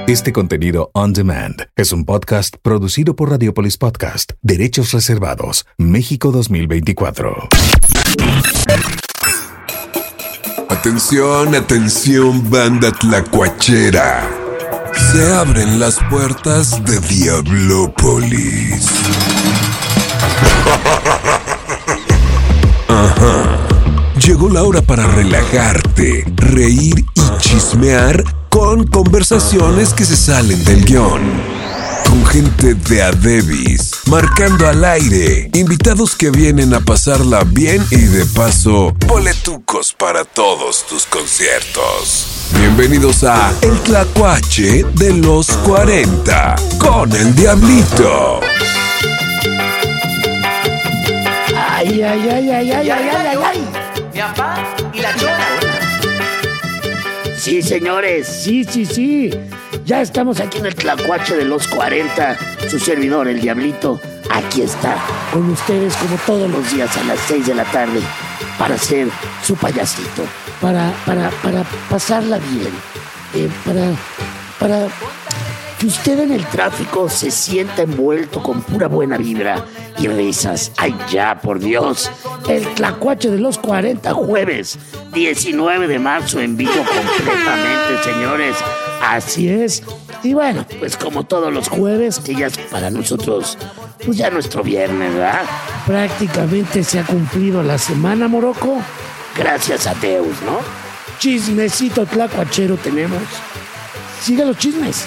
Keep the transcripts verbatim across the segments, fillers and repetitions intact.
Este contenido on demand es un podcast producido por Radiopolis Podcast. Derechos reservados. México dos mil veinticuatro. Atención, atención, banda tlacuachera. Se abren las puertas de Diablópolis. Ajá. Llegó la hora para relajarte, reír y chismear con conversaciones que se salen del guión. Con gente de a debis, marcando al aire, invitados que vienen a pasarla bien y de paso, boletucos para todos tus conciertos. Bienvenidos a El Tlacuache de los cuarenta con el Diablito. Ay, ay, ay, ay, ay, ay, ay, ay, ay. Mi papá y la chona. Sí, señores, sí, sí, sí. Ya estamos aquí en el Tlacuache de los cuarenta. Su servidor, el Diablito, aquí está, con ustedes como todos los días a las seis de la tarde, para ser su payasito, para, para, para pasarla bien, eh, para, para que usted en el tráfico se sienta envuelto con pura buena vibra y risas. Ay, ya, por Dios. El Tlacuache de los cuarenta, jueves diecinueve de marzo, en vivo completamente, señores. Así es. Y bueno, pues como todos los jueves, que ya es para nosotros, pues ya nuestro viernes, ¿verdad? Prácticamente se ha cumplido la semana, Morocco. Gracias a Deus, ¿no? Chismecito tlacuachero tenemos. Sigue los chismes.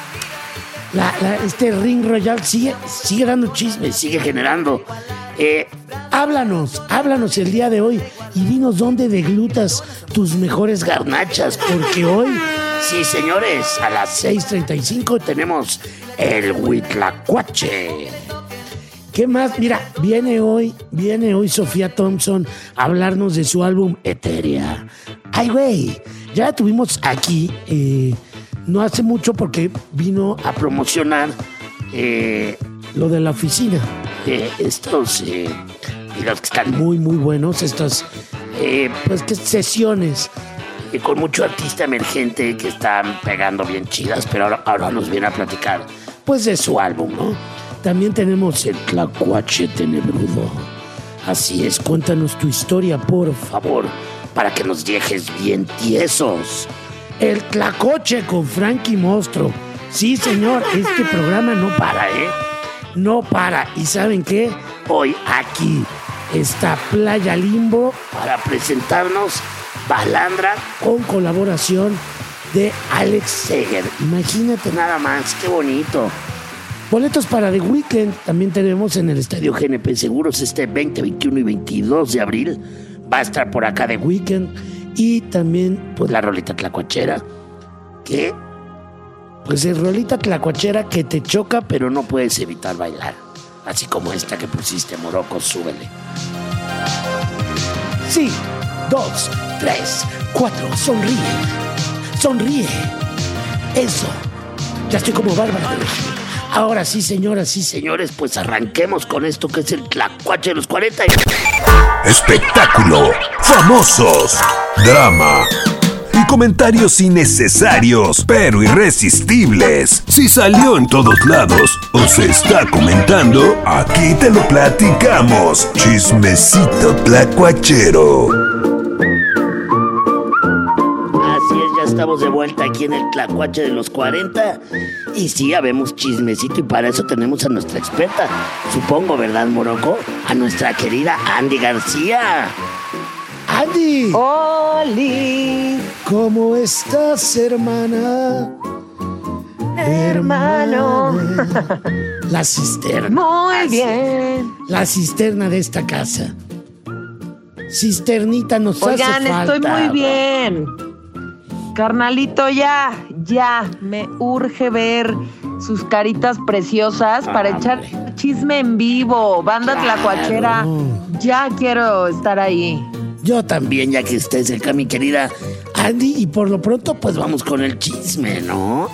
La, la, este Ring Royal sigue, sigue dando chismes, sigue generando. Eh, háblanos, háblanos el día de hoy y dinos dónde deglutas tus mejores garnachas, porque hoy, sí señores, a las seis treinta y cinco tenemos el Huitlacuache. ¿Qué más? Mira, viene hoy, viene hoy Sofía Thompson a hablarnos de su álbum Eteria. Ay, güey, ya la tuvimos aquí, eh... no hace mucho porque vino a promocionar eh, lo de la oficina. Eh, estos eh, videos que están muy, muy buenos. Estas eh, pues, que sesiones eh, con mucho artista emergente que están pegando bien chidas, pero ahora, ahora nos viene a platicar pues de su álbum, ¿no? También tenemos el Tlacuache Tenebrudo. Así es, cuéntanos tu historia, por favor, para que nos dejes bien tiesos. El Tlacoche con Frankie Monstruo. Sí, señor, este programa no para, ¿eh? No para. ¿Y saben qué? Hoy aquí está Playa Limbo para presentarnos Balandra con colaboración de Alex Seger. Imagínate nada más, qué bonito. Boletos para The Weeknd también tenemos en el Estadio G N P Seguros este veinte, veintiuno y veintidós de abril. Va a estar por acá The Weeknd. Y también, pues, la rolita tlacuachera, que, pues, es rolita tlacuachera que te choca, pero no puedes evitar bailar. Así como esta que pusiste, Morocco, súbele. Sí, dos, tres, cuatro, sonríe, sonríe. Eso, ya estoy como Bárbara de Regil. Ahora sí, señoras y señores, pues arranquemos con esto que es el Tlacuache de los cuarenta. Espectáculo, famosos, drama y comentarios innecesarios pero irresistibles. Si salió en todos lados o se está comentando, aquí te lo platicamos. Chismecito tlacuachero. Así es, ya estamos de vuelta aquí en el Tlacuache de los cuarenta. Y sí, habemos chismecito y para eso tenemos a nuestra experta, supongo, ¿verdad, Morocco? A nuestra querida Andy García. Andy. ¡Oli! ¿Cómo estás, hermana? Hermano. Hermana. La cisterna. Muy Así. bien. La cisterna de esta casa. Cisternita nos Oigan, hace falta. estoy muy bien. Carnalito, ya, ya, me urge ver sus caritas preciosas para Ah, echar hombre. chisme en vivo. Banda Claro. tlacuachera, ya quiero estar ahí. Yo también, ya que estés acá, mi querida Andy. Y por lo pronto, pues vamos con el chisme, ¿no?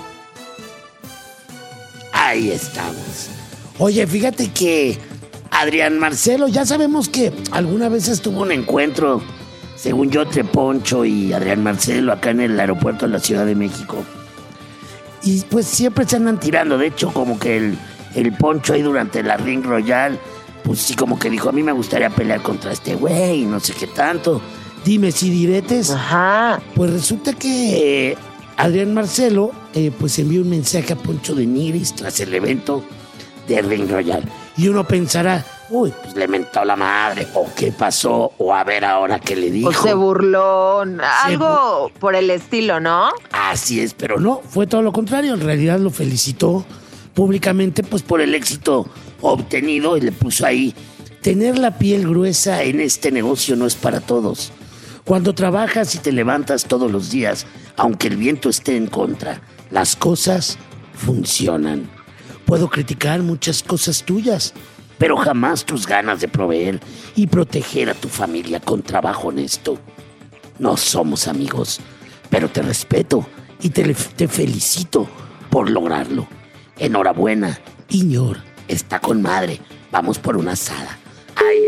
Ahí estamos. Oye, fíjate que Adrián Marcelo, ya sabemos que alguna vez estuvo un encuentro, según yo, entre Poncho y Adrián Marcelo acá en el aeropuerto de la Ciudad de México. Y pues siempre se andan tirando. De hecho, como que el, el Poncho ahí durante la Ring Royal, pues sí, como que dijo, a mí me gustaría pelear contra este güey, no sé qué tanto. Dime si diretes. Ajá. Pues resulta que eh, Adrián Marcelo eh, pues envió un mensaje a Poncho de Nigris tras el evento de Ring Royal. Y uno pensará, uy, pues le mentó la madre, o qué pasó, o a ver ahora qué le dijo. O se burló, algo bu- por el estilo, ¿no? Así es, pero no, fue todo lo contrario. En realidad lo felicitó públicamente pues por el éxito obtenido y le puso ahí, tener la piel gruesa en este negocio no es para todos. Cuando trabajas y te levantas todos los días, aunque el viento esté en contra, las cosas funcionan. Puedo criticar muchas cosas tuyas, pero jamás tus ganas de proveer y proteger a tu familia con trabajo honesto. No somos amigos, pero te respeto y te, te felicito por lograrlo. Enhorabuena, Iñor, está con madre. Vamos por una asada. Ahí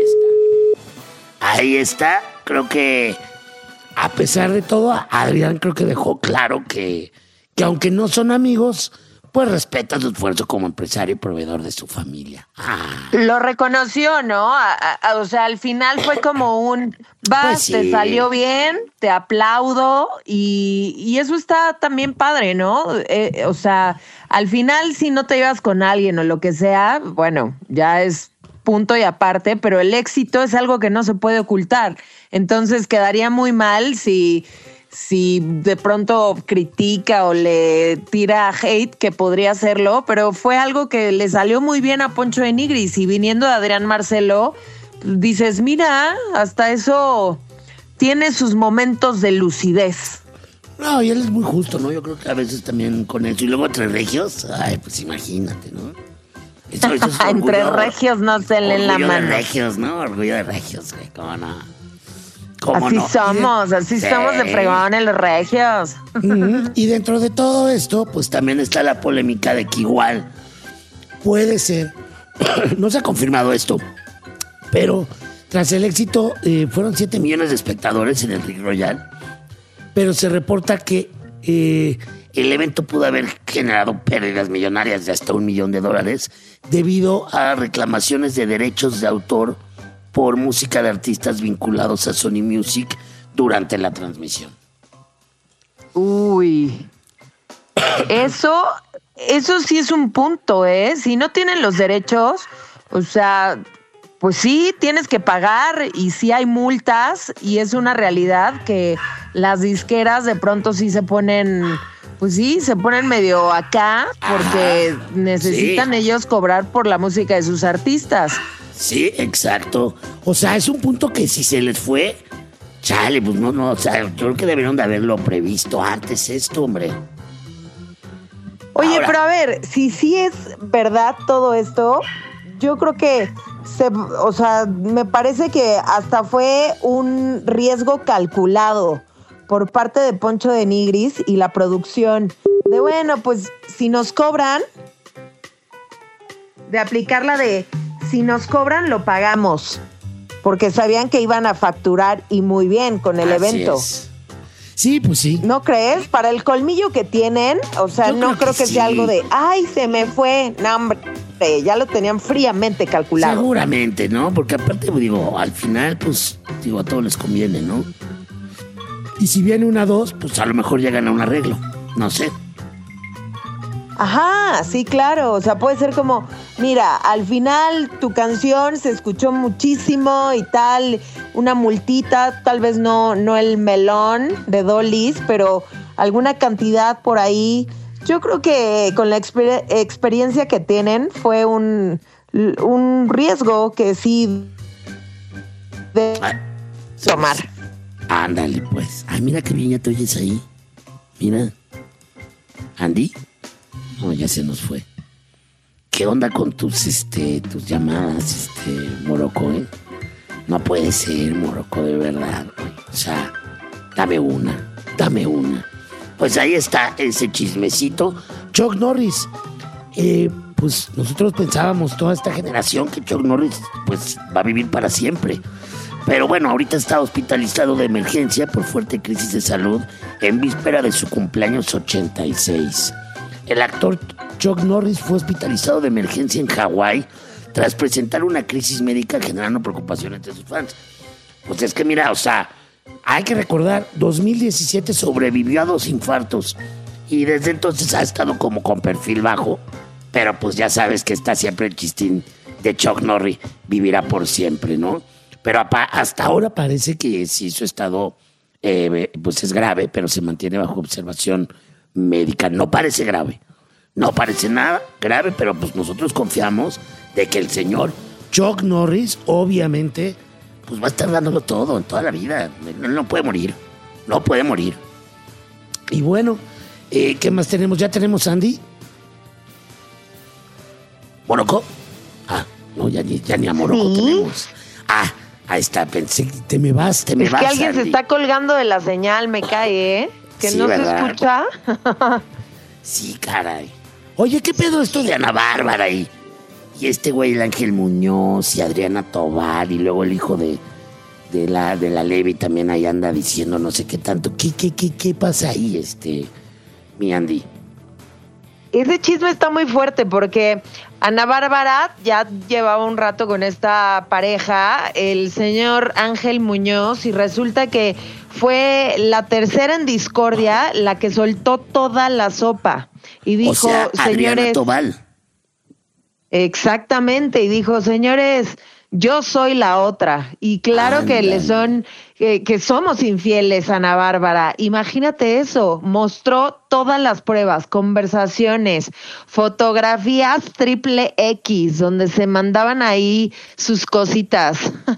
está. Ahí está. Creo que, a pesar de todo, Adrián creo que dejó claro que, que aunque no son amigos, pues respeta su esfuerzo como empresario y proveedor de su familia. Ah. Lo reconoció, ¿no? A- a- o sea, al final fue como un, vas, Pues sí. te salió bien, te aplaudo y, y eso está también padre, ¿no? Eh, o sea, al final si no te llevas con alguien o lo que sea, bueno, ya es punto y aparte, pero el éxito es algo que no se puede ocultar. Entonces quedaría muy mal si... si de pronto critica o le tira hate, que podría hacerlo, pero fue algo que le salió muy bien a Poncho de Nigris y viniendo de Adrián Marcelo, dices, mira, hasta eso tiene sus momentos de lucidez. No, y él es muy justo, ¿no? Yo creo que a veces también con eso. Y luego entre regios, ay, pues imagínate, ¿no? Eso, eso es Entre orgullo- regios no se leen la orgullo mano. de regios, ¿no? Orgullo de regios, güey, ¿cómo no? ¿Cómo Así no? somos, así Sí. somos de fregones los regios. Ujú. Y dentro de todo esto, pues también está la polémica de que igual puede ser, no se ha confirmado esto, pero tras el éxito eh, fueron siete millones de espectadores en el Ring Royal, pero se reporta que eh, el evento pudo haber generado pérdidas millonarias de hasta un millón de dólares debido a reclamaciones de derechos de autor por música de artistas vinculados a Sony Music durante la transmisión. Uy, eso, eso sí es un punto, ¿eh? Si no tienen los derechos, o sea, pues sí, tienes que pagar y sí hay multas y es una realidad que las disqueras de pronto sí se ponen, pues sí, se ponen medio acá porque Ajá, necesitan sí. ellos cobrar por la música de sus artistas. Sí, exacto. O sea, es un punto que si se les fue, chale, pues no, no, o sea, yo creo que debieron de haberlo previsto antes esto, hombre. Oye, Ahora. pero a ver, si sí es verdad todo esto, yo creo que, se, o sea, me parece que hasta fue un riesgo calculado por parte de Poncho de Nigris y la producción. De bueno, pues si nos cobran, de aplicarla de si nos cobran, lo pagamos. Porque sabían que iban a facturar y muy bien con el Así evento. es. Sí, pues sí. ¿No crees? Para el colmillo que tienen, o sea, Yo no creo creo que que, sí. sea algo de, ay, se me fue. No, hombre, ya lo tenían fríamente calculado. Seguramente, ¿no? Porque aparte, digo, al final, pues, digo, a todos les conviene, ¿no? Y si viene una dos, pues a lo mejor llegan a un arreglo. No sé. Ajá, sí, claro. O sea, puede ser como, mira, al final tu canción se escuchó muchísimo y tal, una multita, tal vez no, no el melón de Dolis, pero alguna cantidad por ahí. Yo creo que con la exper- experiencia que tienen fue un, un riesgo que sí de Ay, tomar. Ándale, pues. Ay, mira qué bien ya te oyes ahí. Mira. ¿Andy? No, ya se nos fue. ¿Qué onda con tus, este, tus llamadas, este, Morocco, eh? No puede ser, Morocco, de verdad. O sea, dame una, dame una. Pues ahí está ese chismecito. Chuck Norris. Eh, pues nosotros pensábamos, toda esta generación, que Chuck Norris, pues, va a vivir para siempre. Pero bueno, ahorita está hospitalizado de emergencia por fuerte crisis de salud en víspera de su cumpleaños ochenta y seis. El actor Chuck Norris fue hospitalizado de emergencia en Hawái tras presentar una crisis médica generando preocupación entre sus fans. Pues es que mira, o sea, hay que recordar, dos mil diecisiete sobrevivió a dos infartos y desde entonces ha estado como con perfil bajo, pero pues ya sabes que está siempre el chistín de Chuck Norris, vivirá por siempre, ¿no? Pero hasta ahora parece que sí su estado eh, pues es grave, pero se mantiene bajo observación médica. No parece grave, no parece nada grave, pero pues nosotros confiamos de que el señor Chuck Norris, obviamente, pues va a estar dándolo todo en toda la vida. Él no puede morir, no puede morir. Y bueno, eh, ¿qué más tenemos? ¿Ya tenemos Andy? ¿Morocco? Ah, no, ya ni, ya ni a Morocco ¿Sí? tenemos. Ah, ahí está, pensé que te me vas, te me es vas. Es que alguien Andy. se está colgando de la señal, me cae, ¿eh? Que sí, no ¿verdad? Se escucha. Sí, caray. Oye, ¿qué pedo esto de Ana Bárbara y, y este güey, el Ángel Muñoz y Adriana Tobar y luego el hijo de, de la de la Levy también ahí anda diciendo no sé qué tanto? ¿Qué, qué, qué, qué pasa ahí, este, mi Andy? Ese chisme está muy fuerte porque Ana Bárbara ya llevaba un rato con esta pareja, el señor Ángel Muñoz, y resulta que fue la tercera en discordia la que soltó toda la sopa. Y dijo, o sea, Adriana señores... Tobal. Exactamente, y dijo, señores, yo soy la otra. Y claro Anda. que le son, que, que somos infieles a Ana Bárbara. Imagínate eso, mostró todas las pruebas, conversaciones, fotografías triple X, donde se mandaban ahí sus cositas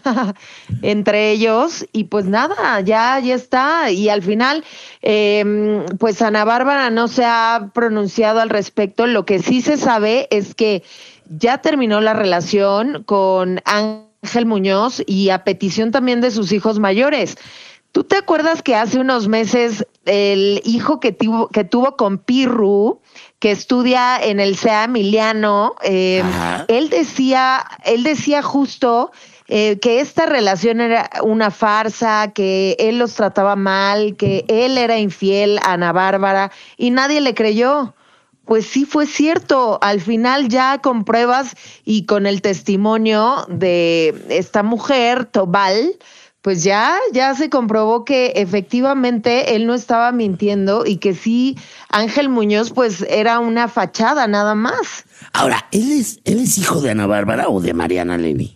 entre ellos, y pues nada, ya, ya está. Y al final, eh, pues Ana Bárbara no se ha pronunciado al respecto. Lo que sí se sabe es que ya terminó la relación con Ángel Muñoz y a petición también de sus hijos mayores. ¿Tú te acuerdas que hace unos meses el hijo que tuvo, que tuvo con Pirru, que estudia en el C E A Emiliano, eh, él decía, él decía justo eh, que esta relación era una farsa, que él los trataba mal, que él era infiel a Ana Bárbara y nadie le creyó? Pues sí fue cierto, al final ya con pruebas y con el testimonio de esta mujer, Tobal, pues ya, ya se comprobó que efectivamente él no estaba mintiendo y que sí, Ángel Muñoz pues era una fachada nada más. Ahora, ¿él es, él es hijo de Ana Bárbara o de Mariana Levy?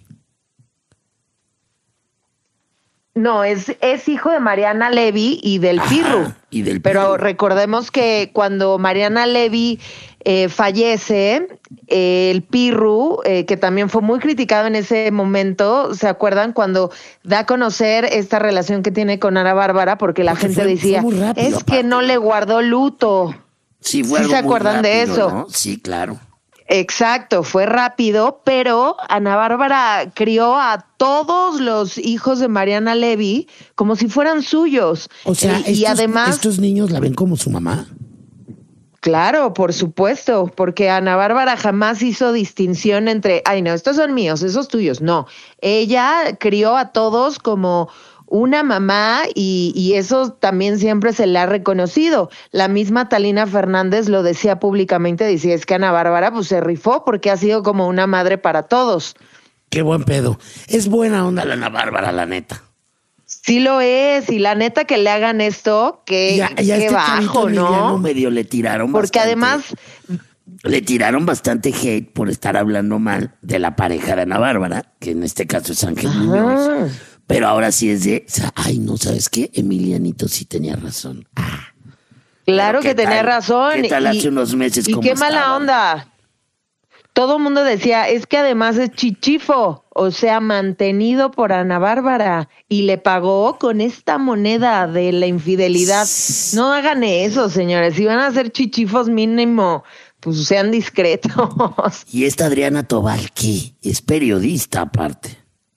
No, es, es hijo de Mariana Levy y del Ajá, Pirru. Y del Pero Pirru. recordemos que cuando Mariana Levy eh, fallece, eh, el Pirru, eh, que también fue muy criticado en ese momento, ¿se acuerdan? Cuando da a conocer esta relación que tiene con Ana Bárbara, porque la porque gente fue, decía, fue rápido, es aparte. Que no le guardó luto. Sí, fue ¿Sí algo se acuerdan muy rápido, de eso? ¿no? Sí, claro. Exacto, fue rápido, pero Ana Bárbara crió a todos los hijos de Mariana Levy como si fueran suyos. O sea, y, estos, y además, estos niños la ven como su mamá. Claro, por supuesto, porque Ana Bárbara jamás hizo distinción entre, ay no, estos son míos, esos tuyos. No, ella crió a todos como una mamá y, y eso también siempre se le ha reconocido. La misma Talina Fernández lo decía públicamente, decía, es que Ana Bárbara pues se rifó porque ha sido como una madre para todos. Qué buen pedo. Es buena onda la Ana Bárbara, la neta. Sí lo es, y la neta que le hagan esto, que ya, ya qué este bajo, ¿no? Medio le tiraron porque bastante. además le tiraron bastante hate por estar hablando mal de la pareja de Ana Bárbara, que en este caso es Ángel Muñoz. Pero ahora sí es de, ay, no, ¿sabes qué? Emilianito sí tenía razón. Ah, claro que tenía tal, razón. ¿Qué tal y, hace unos meses? Y cómo qué mala estaban? onda. Todo el mundo decía, es que además es chichifo, o sea, mantenido por Ana Bárbara, y le pagó con esta moneda de la infidelidad. No hagan eso, señores. Si van a ser chichifos, mínimo, pues sean discretos. ¿Y esta Adriana Tobal qué? Es periodista aparte.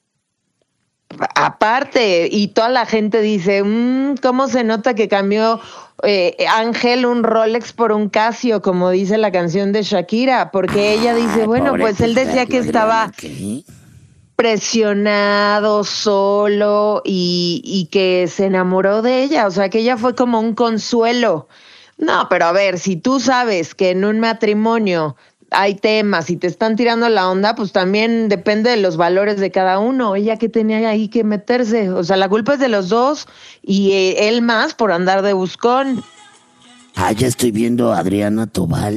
Aparte, y toda la gente dice, mmm, ¿cómo se nota que cambió eh, Ángel un Rolex por un Casio, como dice la canción de Shakira? Porque Ay, ella dice, bueno, pues él decía que estaba ¿qué? presionado, solo, y, y que se enamoró de ella, o sea, que ella fue como un consuelo. No, pero a ver, si tú sabes que en un matrimonio hay temas y te están tirando la onda, pues también depende de los valores de cada uno. Ella que tenía ahí que meterse. O sea, la culpa es de los dos y eh, él más por andar de buscón. Ah, ya estoy viendo a Adriana Tobal.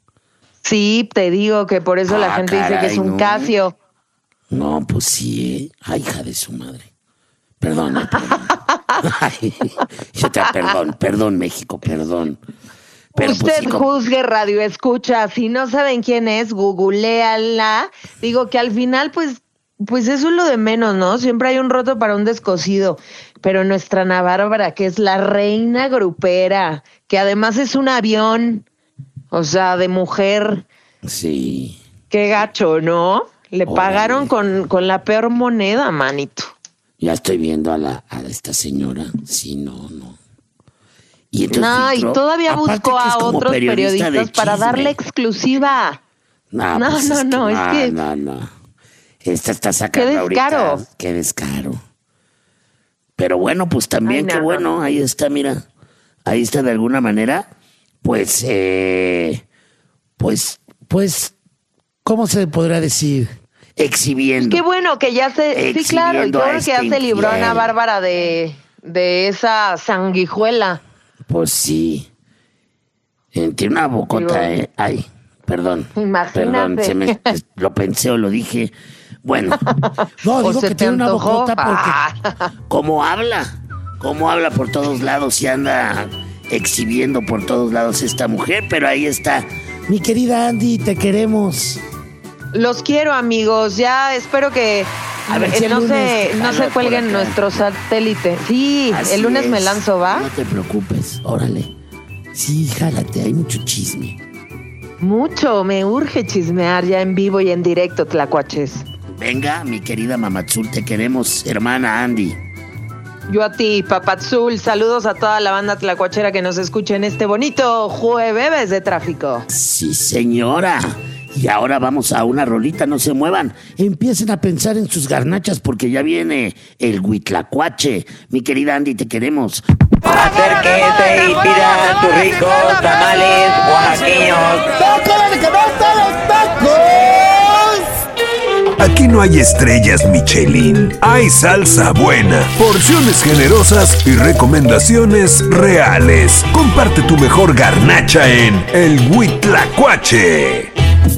Sí, te digo que por eso ah, la gente caray, dice que es un no. Casio. No, pues sí, ¿eh? Ay, hija de su madre. Perdón, eh, perdón. Ay, yo te perdón, perdón, México, perdón. Pero Usted pues, sí, juzgue, radio escucha, si no saben quién es, googleala. Digo que al final, pues, pues eso es lo de menos, ¿no? Siempre hay un roto para un descosido. Pero nuestra Ana Bárbara, que es la reina grupera, que además es un avión, o sea, de mujer. Sí. Qué gacho, ¿no? Le Órale. pagaron con, con la peor moneda, manito. Ya estoy viendo a la a esta señora. Sí, no, no. Y entonces no, filtró, y todavía buscó a otros periodista periodistas para darle exclusiva. No, no, pues no, es no, que, es que... No, no, no. Esta está sacando qué descaro. ahorita. Qué descaro. Pero bueno, pues también, Ay, qué no. bueno. Ahí está, mira. Ahí está de alguna manera. Pues, eh... Pues, pues... ¿Cómo se podrá decir? Exhibiendo. Qué bueno que ya se... Sí, claro. Y qué bueno que ya se libró Ana Bárbara de, de esa sanguijuela. Pues sí. Eh, tiene una bocota, Digo, eh. Ay, perdón. Imagínate. Perdón, se me, lo pensé o lo dije. Bueno. No, digo que tiene una bocota porque... Como habla. Como habla por todos lados y anda exhibiendo por todos lados esta mujer. Pero ahí está. Mi querida Andy, te queremos. Los quiero, amigos. Ya espero que... A ver, si no se, no se cuelguen nuestro satélite. Sí, Así el lunes es. me lanzo, ¿va? No te preocupes, órale. Sí, jálate, hay mucho chisme. Mucho, me urge chismear ya en vivo y en directo, tlacuaches. Venga, mi querida Mamazul, te queremos, hermana Andy. Yo a ti, Papazul. Saludos a toda la banda tlacuachera que nos escucha en este bonito jueves de tráfico. Sí, señora. Y ahora vamos a una rolita, no se muevan. Empiecen a pensar en sus garnachas porque ya viene el huitlacuache. Mi querida Andy, te queremos. Acérquese y pida sus ricos tamales oaxaqueños. ¡Tócale que no están los tacos! Aquí no hay estrellas Michelin, hay salsa buena, porciones generosas y recomendaciones reales. Comparte tu mejor garnacha en el huitlacuache.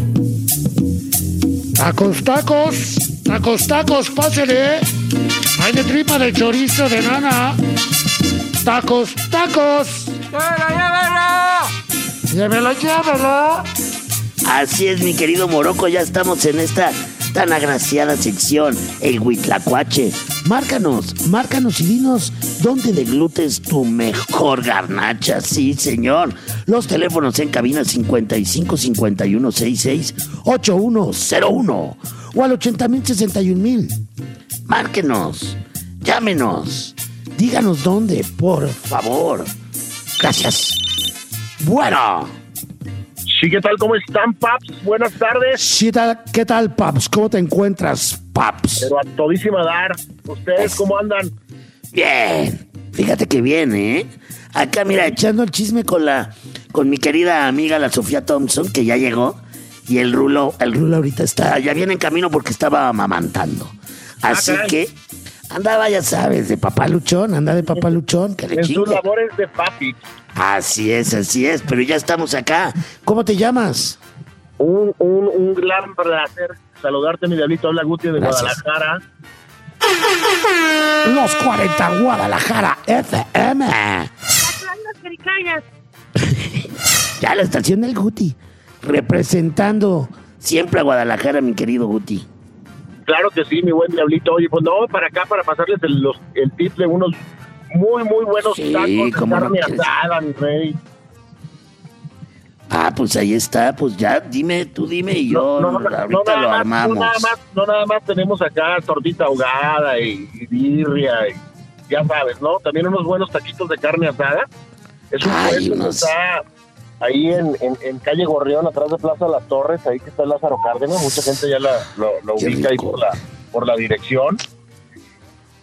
Tacos, tacos, tacos, tacos, pásele. Hay de tripa, de chorizo, de nana. Tacos, tacos. Llévelo, llévelo. Llévelo, llévelo. Así es, mi querido Morocco, ya estamos en esta tan agraciada sección, el huitlacuache. Márcanos, márcanos y dinos dónde deglutes tu mejor garnacha. Sí, señor. Los teléfonos en cabina cincuenta y cinco, cincuenta y uno, sesenta y seis, ochenta y uno cero uno o al ochenta mil, sesenta y un mil. Márquenos, llámenos, díganos dónde, por favor. Gracias. Bueno. Sí, ¿qué tal? ¿Cómo están, Paps? Buenas tardes. Sí, ¿qué tal, Paps? ¿Cómo te encuentras, Paps? Pero a todísima dar. ¿Ustedes es... cómo andan? Bien. Fíjate que bien, ¿eh? Acá, mira, echando el chisme con la... con mi querida amiga, la Sofía Thompson, que ya llegó. Y el Rulo, el Rulo ahorita está... ya viene en camino porque estaba amamantando. Así ah, que... andaba, ya sabes, de papaluchón. Anda de papaluchón. Que le en chingue. sus labores de papi. Así es, así es, pero ya estamos acá. ¿Cómo te llamas? Un, un, un gran placer saludarte, mi diablito. Habla Guti de Gracias. Guadalajara. Los cuarenta Guadalajara F M. Ya la estación del Guti, representando siempre a Guadalajara, mi querido Guti. Claro que sí, mi buen diablito. Oye, pues no, para acá, para pasarles el, los, el tip de unos muy, muy buenos sí, tacos de carne no asada, mi rey. Ah, pues ahí está, pues ya, dime, tú dime y yo no, no, ahorita no lo más, armamos. No nada, más, no nada más tenemos acá tortita ahogada y, y birria, y, ya sabes, ¿no? También unos buenos taquitos de carne asada. Es un Ay, puesto unos... que está ahí en, en, en calle Gorrión, atrás de Plaza Las Torres, ahí que está el Lázaro Cárdenas. Mucha gente ya la, lo, lo ubica ahí por la, por la dirección.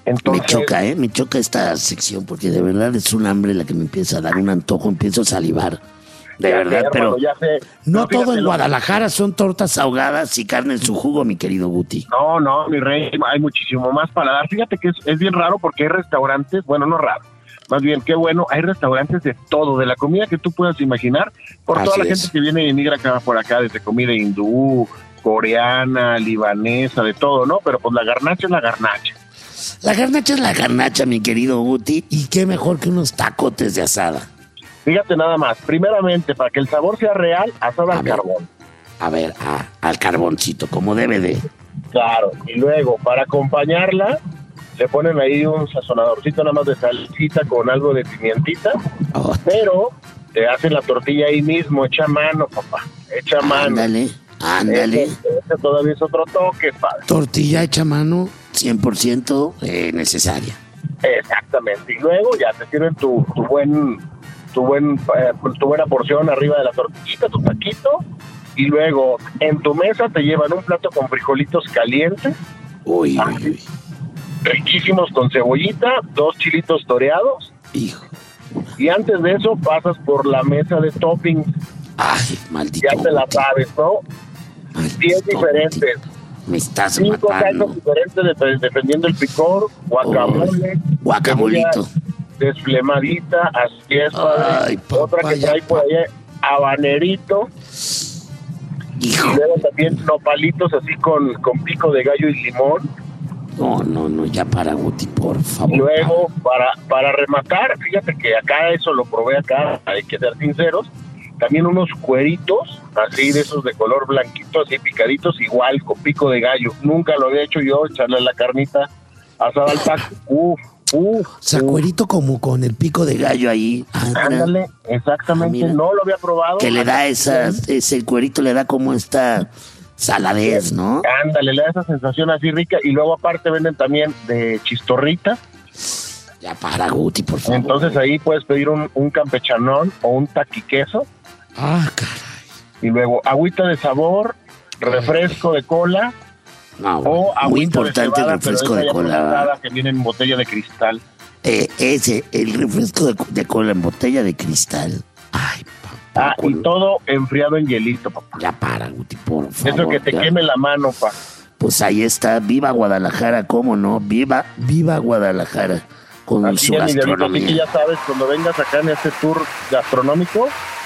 Entonces, me choca, ¿eh? Me choca esta sección porque de verdad es un hambre la que me empieza a dar un antojo, empiezo a salivar. De ya verdad, sé, pero hermano, ya sé. no No, todo fíjate en lo- Guadalajara son tortas ahogadas y carne en su jugo, mi querido Guti. No, no, mi rey, hay muchísimo más para dar. Fíjate que es, es bien raro porque hay restaurantes, bueno, no raro, más bien, qué bueno, hay restaurantes de todo, de la comida que tú puedas imaginar, por Así toda la es. gente que viene y emigra acá por acá, desde comida hindú, coreana, libanesa, de todo, ¿no? Pero pues la garnacha es la garnacha. La garnacha es la garnacha, mi querido Guti, y qué mejor que unos tacotes de asada. Fíjate nada más, primeramente, para que el sabor sea real, asada A al ver. carbón. A ver, a- al carboncito, como debe de. Claro, y luego, para acompañarla, le ponen ahí un sazonadorcito nada más de salsita con algo de pimientita, Oh, pero te hacen la tortilla ahí mismo, hecha a mano, papá, hecha a mano. ándale, ándale. Ese, ese todavía es otro toque, padre. Tortilla hecha a mano, cien por ciento eh, necesaria. Exactamente. Y luego ya te sirven tu, tu buen, tu buen, eh, tu buena porción arriba de la tortillita, tu taquito. Y luego en tu mesa te llevan un plato con frijolitos calientes, Uy, uy, uy. riquísimos con cebollita, dos chilitos toreados. Hijo. Y antes de eso pasas por la mesa de toppings. Ay, maldito. Ya te la Guti, sabes, ¿no? maldito diez diferentes. Guti. Me estás Cinco matando. salsas diferentes de- dependiendo del picor, guacamole, Guacamolito. cebolla desflemadita, así es, Ay, padre. Otra que papaya, trae por ahí, habanerito, Hijo. y luego también nopalitos así con, con pico de gallo y limón. No, no, no, ya para, Guti, por favor. Y luego, para, para rematar, fíjate que acá eso lo probé acá, hay que ser sinceros, también unos cueritos, así de esos de color blanquito, así picaditos, igual con pico de gallo. Nunca lo había hecho yo, echarle la carnita asada al taco. Uf, uf. O sea, uf. cuerito como con el pico de gallo ahí. Ah, mira, Ándale, exactamente, Ah, mira. no lo había probado. que le da esa, ese cuerito le da como esta saladez, ¿no? Ándale, le da esa sensación así rica. Y luego aparte venden también de chistorrita. Ya para, Guti, por favor. Entonces ahí puedes pedir un, un campechanón o un taquiqueso. Ah, caray. Y luego agüita de sabor, refresco de cola No, o agüita muy importante de cebada, el refresco pero de esa ya cola. procesada que viene en botella de cristal. Eh, ese, el refresco de, de cola en botella de cristal. Ay, papá. Ah, y con- todo enfriado en hielito, papá. Ya para, Guti, por favor. Eso que te ya. queme la mano, pa. Pues ahí está, viva Guadalajara, ¿cómo no? Viva, viva Guadalajara con Así su es, mi diablito, así que gastronomía. ya sabes, cuando vengas acá en este tour gastronómico,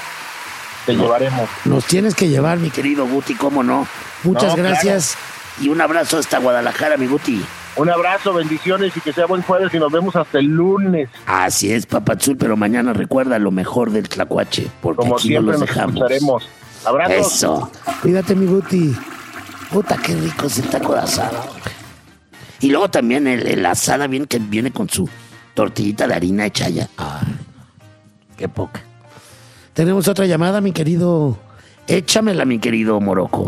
te llevaremos. Nos tienes que llevar, mi querido Guti, ¿cómo no? Muchas No, gracias y un abrazo hasta Guadalajara, mi Guti. Un abrazo, bendiciones y que sea buen jueves y nos vemos hasta el lunes. Así es, Papazul, pero mañana recuerda lo mejor del tlacuache, porque Como aquí no siempre los nos dejamos. escucharemos. Abrazos. Eso. Cuídate, mi Guti. Puta, qué rico es el taco de asada, hombre. Y luego también el, el asada viene, que viene con su tortillita de harina hecha ya. Ay, qué poca. Tenemos otra llamada, mi querido. Échamela, mi querido Morocco.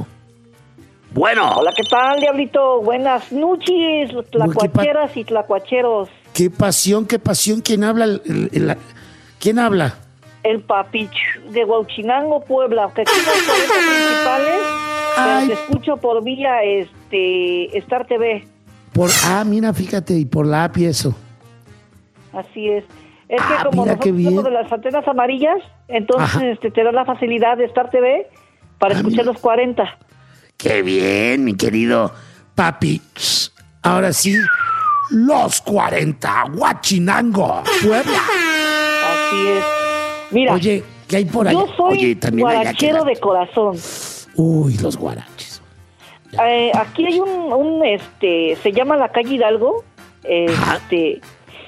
Bueno. Hola, ¿qué tal, Diablito? Buenas noches, tlacuacheras y tlacuacheros. Qué pasión, qué pasión. ¿Quién habla? El- el- el- ¿Quién habla? El Papich de Huauchinango, Puebla, que aquí no hay cuarenta principales, pero Ay. te escucho por vía este Star T V. Por, ah, mira, fíjate, y por la A P I eso. Así es. Es Ah, que como mira qué nosotros bien. somos de las antenas amarillas, entonces Ajá. este, te da la facilidad de Star T V para Ah, escuchar mira. los cuarenta. Qué bien, mi querido papi. Ahora sí, los cuarenta, Huachinango, Puebla. Así es. Mira, Oye, ¿qué hay por allá? yo soy Oye, también allá guarachero que- de corazón. Uy, los guaraches. Eh, aquí hay un, un, este, se llama la calle Hidalgo, este,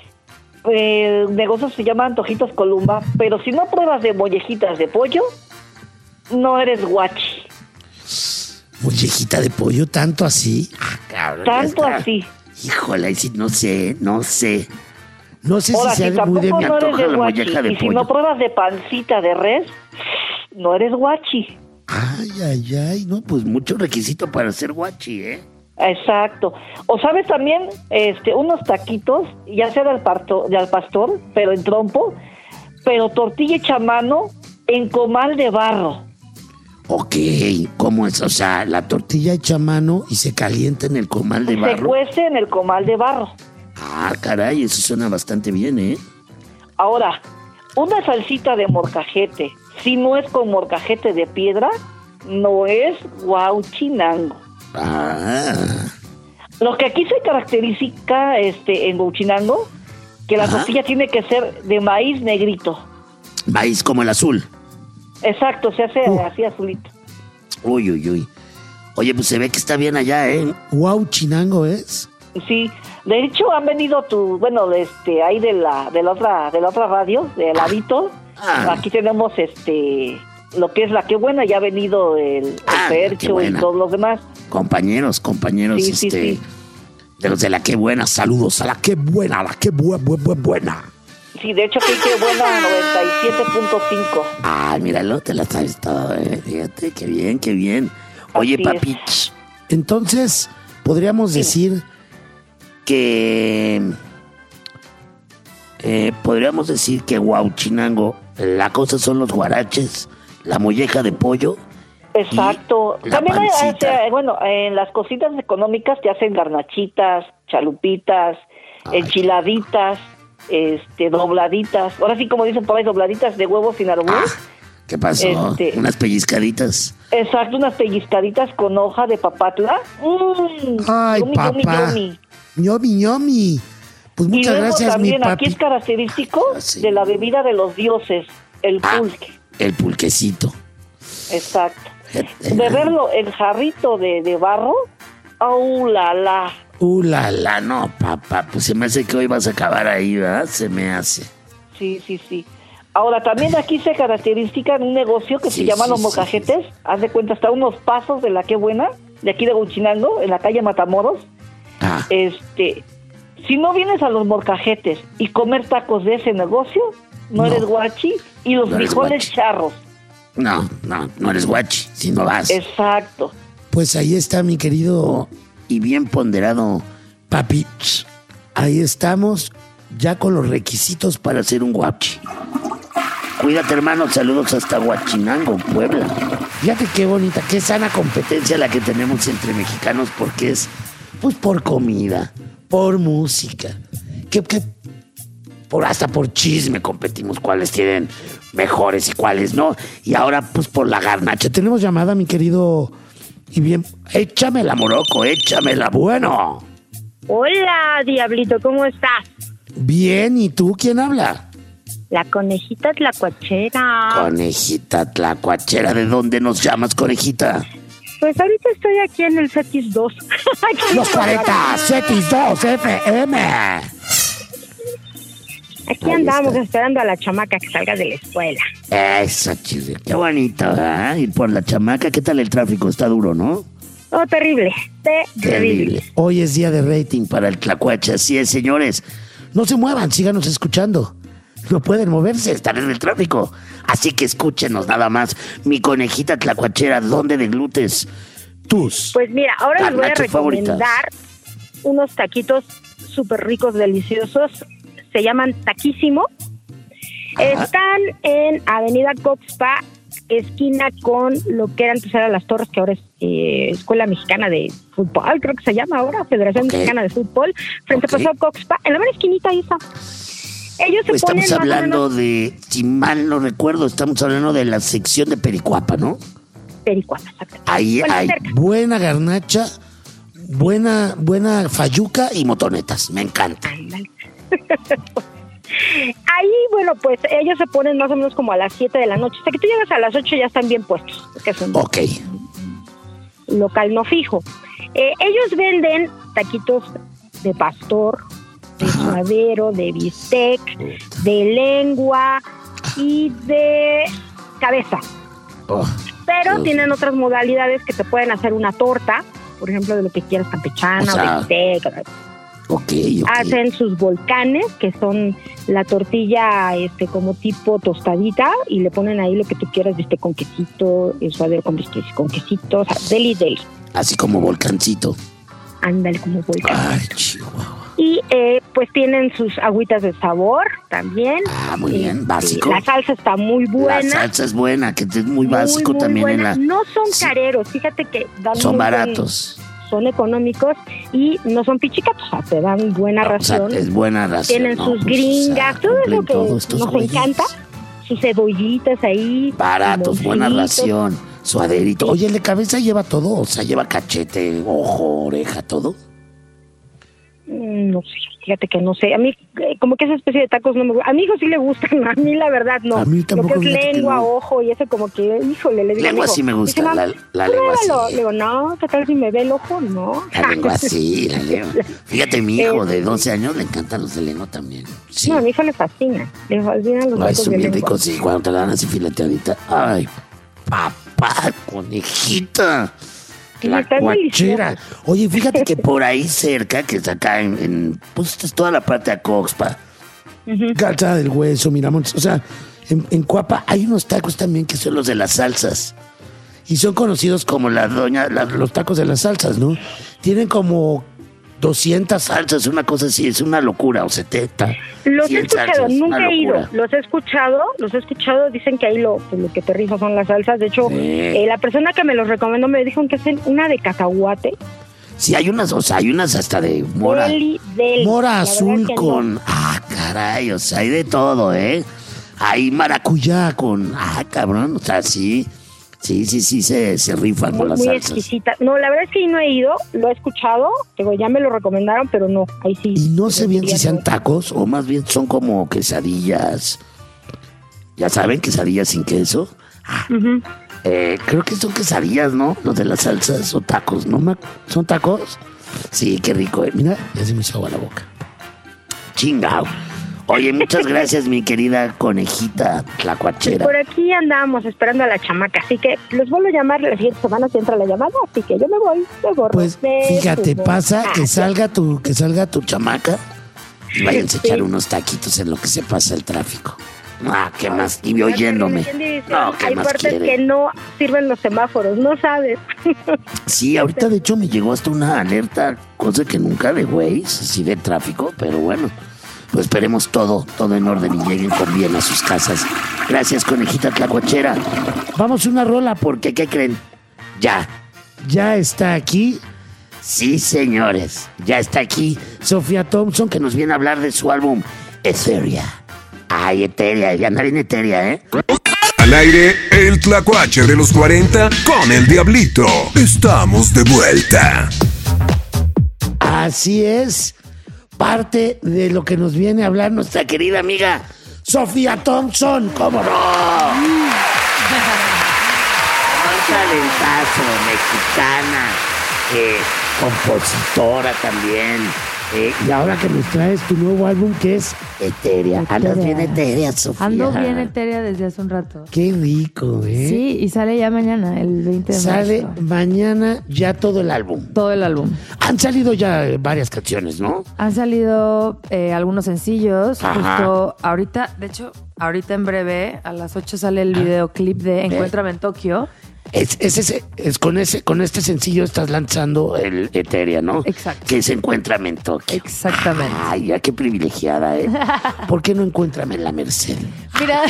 eh, el negocio se llama Antojitos Columba, pero si no pruebas de mollejitas de pollo, no eres guachi, Mollejita de pollo, tanto así. Ah, cabrón, ya tanto está. así. Híjole, ahí sí, no sé, no sé. No sé Ahora, si si sea de muy de tampoco mi no eres antojo de la guachi, molleja de y si pollo. no pruebas de pancita de res, no eres guachi. Ay, ay, ay, no, pues mucho requisito para ser guachi, ¿eh? Exacto. O sabes también, este, unos taquitos, ya sea del, parto, del pastor, pero en trompo, pero tortilla hecha a mano en comal de barro. Ok, ¿cómo es? O sea, la tortilla hecha a mano y se calienta en el comal de Se barro. cuece en el comal de barro. Ah, caray, eso suena bastante bien, ¿eh? Ahora, una salsita de molcajete, si no es con molcajete de piedra, no es Huauchinango. Ah. Lo que aquí se caracteriza este, en Huauchinango, que la Ajá. tortilla tiene que ser de maíz negrito. Maíz como el azul. Exacto, se hace Uh. así azulito. Uy, uy, uy. Oye, pues se ve que está bien allá, ¿eh? Huauchinango es. Sí, de hecho han venido tu, bueno, este, ahí de la, de la otra, de la otra radio, de ladito. Ah. Aquí tenemos este, lo que es la que buena, ya ha venido el, el Ah, La Fercho Qué y Buena. todos los demás. Compañeros, compañeros, Sí, sí, este... sí. De los de la Qué Buena, saludos a la Qué Buena, a la Qué bu bu bu buena. Sí, de hecho aquí que buena noventa y siete punto cinco. Ay, míralo, te la sabes todo, eh. Fíjate, qué bien, qué bien. Oye, Así papi, Entonces, podríamos decir que... Eh, podríamos decir que Huauchinango, la cosa son los guaraches, la molleja de pollo. Exacto. Y la También hay, pancita. o sea, bueno, en las cositas económicas te hacen garnachitas, chalupitas, Ay, enchiladitas, este, dobladitas. Ahora sí, como dicen por ahí, dobladitas de huevo sin arbol. Ah, ¿qué pasó? Este- Unas pellizcaditas. Exacto, unas pellizcaditas con hoja de papatla. Mmm, Ay, yumi, yumi, papá. yumi. ñomi, ñomi. Pues Y muchas luego gracias, también mi aquí papi. es característico Ah, sí. de la bebida de los dioses, el Ah. pulque. El pulquecito. Exacto. Beberlo en jarrito de, de barro. ¡Oh, la, la! Uh, la, la, no, papá. Pues se me hace que hoy vas a acabar ahí, ¿verdad? Se me hace. Sí, sí, sí. Ahora, también aquí se caracteriza en un negocio que Sí, se llama sí, Los sí. Molcajetes. Haz de cuenta, está a unos pasos de la Qué Buena, de aquí de Huauchinango, en la calle Matamoros. Ah, Este, si no vienes a Los Molcajetes y comer tacos de ese negocio, no, No. eres guachi. Y los No eres frijoles guachi. charros. no, no, no eres guachi, si no vas. Exacto. Pues ahí está, mi querido Oh, y bien ponderado. papi. Ahí estamos, ya con los requisitos para... Para ser un guachi. Cuídate, hermano. Saludos hasta Huachinango, Puebla. Fíjate qué bonita, qué sana competencia. Competencia la que tenemos entre mexicanos porque es, pues, por comida. Por música. Que, que Por hasta por chisme competimos cuáles tienen mejores y cuáles no. Y ahora, pues, por la garnacha. ya tenemos llamada, mi querido. Y bien, Échamela, moroco, échamela. Bueno. Hola, Diablito, ¿cómo estás? bien, ¿y tú quién habla? La conejita tlacuachera. Conejita tlacuachera, ¿de dónde nos llamas, conejita? Pues ahorita estoy aquí en el Cetis dos. Aquí Los cuarenta, Cetis dos, F M. Aquí Ahí andamos está. esperando a la chamaca que salga de la escuela. Eso, chile. Qué bonito, ¿verdad? Ir por la chamaca. ¿Qué tal el tráfico? Está duro, ¿no? Oh, terrible, terrible. Terrible. Hoy es día de rating. Para el tlacuache, así es, señores. No se muevan, síganos escuchando. No pueden moverse. Están en el tráfico. Así que escúchenos nada más. Mi conejita tlacuachera, ¿dónde deglutes tus? Pues mira, ahora les voy a garnachas favoritas? recomendar unos taquitos súper ricos, deliciosos. Se llaman Taquísimo. Ajá. Están en Avenida Coxpa, esquina con lo que era antes eran Las Torres, que ahora es eh, Escuela Mexicana de Fútbol, creo que se llama ahora, Federación Ok. Mexicana de Fútbol, frente Ok. a Paseo Coxpa, en la mera esquinita ahí está. Ellos se Pues ponen estamos más o hablando menos de, si mal no recuerdo, estamos hablando de la sección de Pericuapa, ¿no? pericuapa, exacto. Ahí Bueno, hay cerca. Buena garnacha, buena, buena fayuca y motonetas, me encanta. Ándale. Ahí, bueno, pues ellos se ponen más o menos como a las siete de la noche. Hasta que tú llegas a las ocho ya están bien puestos, porque es un Ok. local no fijo. Eh, ellos venden taquitos de pastor, de suadero, de bistec, de lengua y de cabeza. Oh, Pero Dios. tienen otras modalidades que te pueden hacer una torta, por ejemplo, de lo que quieras, campechana O sea, o de bistec. ok, ok. Hacen sus volcanes, que son la tortilla este como tipo tostadita, y le ponen ahí lo que tú quieras, bistec con quesito, el suadero con bistec con quesito, o sea, deli, deli. Así como volcancito. Ándale, como volcán. Ay, chihuahua. Y eh, pues tienen sus agüitas de sabor también. Ah, muy bien, Este, básico. La salsa está muy buena. La salsa es buena, que es muy básico muy, muy también en buena. la... No son Sí. careros, fíjate que dan Son muy buen- baratos. son económicos y no son pichicatos, o sea, te dan buena ración. O sea, es buena ración. Tienen ¿no? sus Pues, gringas, o sea, todo eso que todos estos nos güeyes. encanta. Sus cebollitas ahí. Baratos, buena limoncitos. ración, suaderito. Oye, ¿el de cabeza lleva todo? O sea, lleva cachete, ojo, oreja, todo. Mm, No sé, fíjate que no sé. A mí, eh, como que esa especie de tacos no me gustan. A mi hijo sí le gustan, a mí la verdad no. A mí tampoco, Lo que es fíjate que lengua, no. ojo y eso como que, híjole, le digo. Lengua a mi hijo, sí me gusta, dice, la- "Mam, la lengua pruébalo". sí. Le digo, no, ¿qué tal si me ve el ojo? No. La lengua sí, la lengua. Fíjate, mi hijo Eh, de doce años le encantan los de lengua también. Sí. No, a mi hijo le fascina. Le fascinan los Ay, tacos son de bien lengua. ricos, sí, cuando te la dan así fileteadita. Ay, papá, conejita. La Están cuachera. deliciosos. Oye, fíjate que por ahí cerca, que está acá en, en pues esta es toda la parte de Acoxpa, Calzada del Hueso, Miramontes, o sea, en, en Cuapa hay unos tacos también que son los de las salsas. Y son conocidos como la doña, la- los tacos de las salsas, ¿no? Tienen como doscientas salsas, una cosa así, es una locura, o setenta. Los he cien escuchado, salsas, nunca una he ido. locura. Los he escuchado, los he escuchado. Dicen que ahí lo, pues, lo que te rifa son las salsas. De hecho, Sí. eh, la persona que me los recomendó me dijo que hacen una de cacahuate. Sí, hay unas, o sea, hay unas hasta de mora. Deli, deli. La Mora verdad azul que no. con... Ah, caray, o sea, hay de todo, ¿eh? Hay maracuyá con... Ah, cabrón, o sea, sí. Sí, sí, sí, se, se rifan Muy, con las muy salsas. exquisita. No, la verdad es que ahí no he ido, lo he escuchado. Digo, ya me lo recomendaron, pero no, ahí sí. Y no sé bien si Diría sean no. tacos o más bien son como quesadillas. ¿Ya saben? Quesadillas sin queso. Ah, Ujú. eh, creo que son quesadillas, ¿no? Los de las salsas o tacos, ¿no? me ac- ¿Son tacos? Sí, qué rico, ¿eh? Mira, ya se me hizo agua la boca. Chingao. Oye, muchas gracias, mi querida conejita tlacuachera. Por aquí andamos esperando a la chamaca, así que los vuelvo a llamar la siguiente semana si entra la llamada, así que yo me voy, me borro. Pues Me fíjate, subo. pasa Ah, que salga tu, que salga tu chamaca y váyanse a Sí. echar unos taquitos en lo que se pasa el tráfico. Ah, ¿qué más? Y oyéndome. ¿quién dice? No, ¿qué Hay más partes quiere? que no sirven los semáforos, no sabes. Sí, ahorita de hecho me llegó hasta una alerta, cosa que nunca de güey, así de tráfico, pero bueno, pues esperemos todo, todo en orden y lleguen con bien a sus casas. Gracias, conejita tlacuachera. Vamos una rola, porque ¿qué creen? Ya, ya está aquí. Sí, señores, ya está aquí Sofía Thompson, que nos viene a hablar de su álbum Etheria. Ay, Etheria, ya anda bien Etheria, ¿eh? Al aire, el tlacuache de los cuarenta con el Diablito. Estamos de vuelta. Así es, parte de lo que nos viene a hablar nuestra querida amiga Sofía Thompson, ¿cómo no? Un talentazo, mexicana, eh, compositora también. eh, y ahora que nos traes tu nuevo álbum que es Etheria. Andas bien etérea, Sofía. Ando bien etérea desde hace un rato. Qué rico, ¿eh? Sí, y sale ya mañana, el veinte de Sale marzo. mañana ya todo el álbum. Todo el álbum. Han salido ya eh, varias canciones, ¿no? Han salido eh, algunos sencillos. Ajá. Justo ahorita, de hecho, ahorita en breve, a las ocho sale el videoclip de Encuéntrame en Tokio. Es, es, ese, es con ese, con este sencillo estás lanzando el Etheria, ¿no? Exacto. Que se Encuéntrame en Tokio. Exactamente. Ay, ya qué privilegiada, ¿eh? ¿Por qué no Encuéntrame en la Merced? Mira,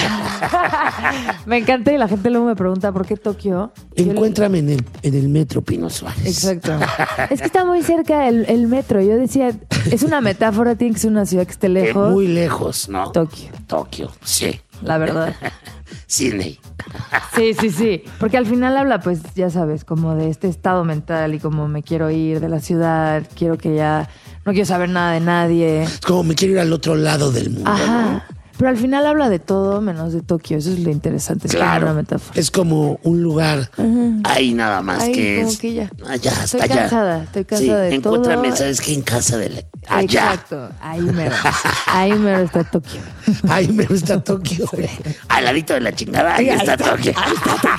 me encanta y la gente luego me pregunta por qué Tokio. Yo le- Encuéntrame en el, en el metro Pino Suárez. Exacto. Es que está muy cerca el, el metro. Yo decía, es una metáfora, tiene que ser una ciudad que esté Eh, lejos. muy lejos, ¿no? Tokio, Tokio, sí. la verdad. Sydney. Sí, sí, sí. Porque al final habla, pues, ya sabes, como de este estado mental y como me quiero ir de la ciudad, quiero que ya no quiero saber nada de nadie. Es como me quiero ir al otro lado del mundo. Ajá. Pero al final habla de todo menos de Tokio. Eso es lo interesante. Es como Claro. una metáfora. Es como un lugar ahí nada más Ahí que como es. que ya. Allá, hasta Estoy allá. cansada, estoy cansada sí, de encuéntrame, todo. ¿sabes qué? En casa de la. Allá. Exacto. Ahí mero. Ahí mero está Tokio. Ahí me gusta Tokio. Al ladito de la chingada, ahí, Ahí está, está, Tokio. ahí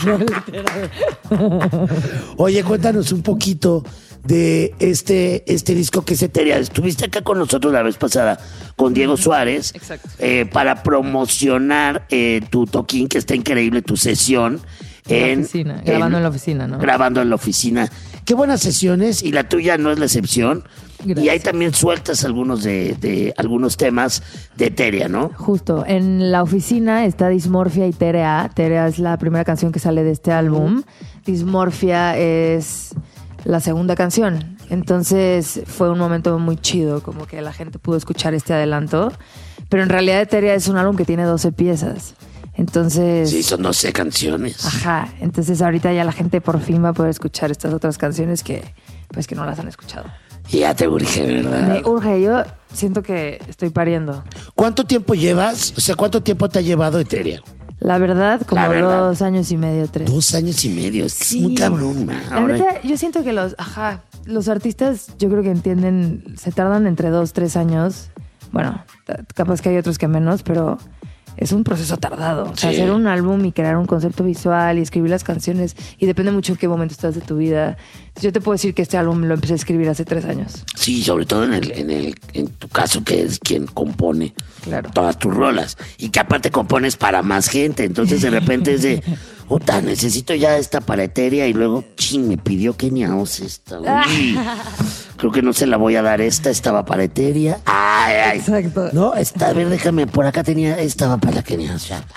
está Tokio, Oye, cuéntanos un poquito de este, este disco que es Etheria. Estuviste acá con nosotros la vez pasada con Diego Suárez. Exacto. eh, para promocionar eh, tu toquín, que está increíble, tu sesión. En la en, oficina, grabando en la oficina, ¿no? Grabando en la oficina. Qué buenas sesiones, y la tuya no es la excepción. Gracias. Y ahí también sueltas algunos de, de algunos temas de Etheria, ¿no? Justo, en la oficina está Dismorfia y Terea. Terea es la primera canción que sale de este álbum. Dismorfia es la segunda canción. Entonces fue un momento muy chido, como que la gente pudo escuchar este adelanto. Pero en realidad Eteria es un álbum que tiene doce piezas. Entonces... Sí, son doce canciones. Ajá, entonces ahorita ya la gente por fin va a poder escuchar estas otras canciones que pues que no las han escuchado. Ya te urge, ¿verdad? Me urge, yo siento que estoy pariendo. ¿Cuánto tiempo llevas? O sea, ¿cuánto tiempo te ha llevado Eteria? La verdad, como La verdad. dos años y medio, tres. Dos años y medio. Es que Sí. es muy cabrón, man. La Ahora- neta, yo siento que los, ajá, los artistas, yo creo que entienden, se tardan entre dos, tres años. Bueno, t- capaz que hay otros que menos, pero es un proceso tardado. O sea, Sí. hacer un álbum y crear un concepto visual y escribir las canciones, y depende mucho en qué momento estás de tu vida. Yo te puedo decir que este álbum lo empecé a escribir hace tres años. Sí, sobre todo en el, en el, en tu caso, que es quien compone Claro. todas tus rolas. Y que aparte compones para más gente. Entonces de repente es de, puta, necesito ya esta para Eteria. Y luego, ching, me pidió Kenia Oz esta. Uy, creo que no se la voy a dar esta, estaba para Eteria. Ay, ay. Exacto. No, esta, a ver, déjame, por acá tenía, estaba para Kenia Oz. ya.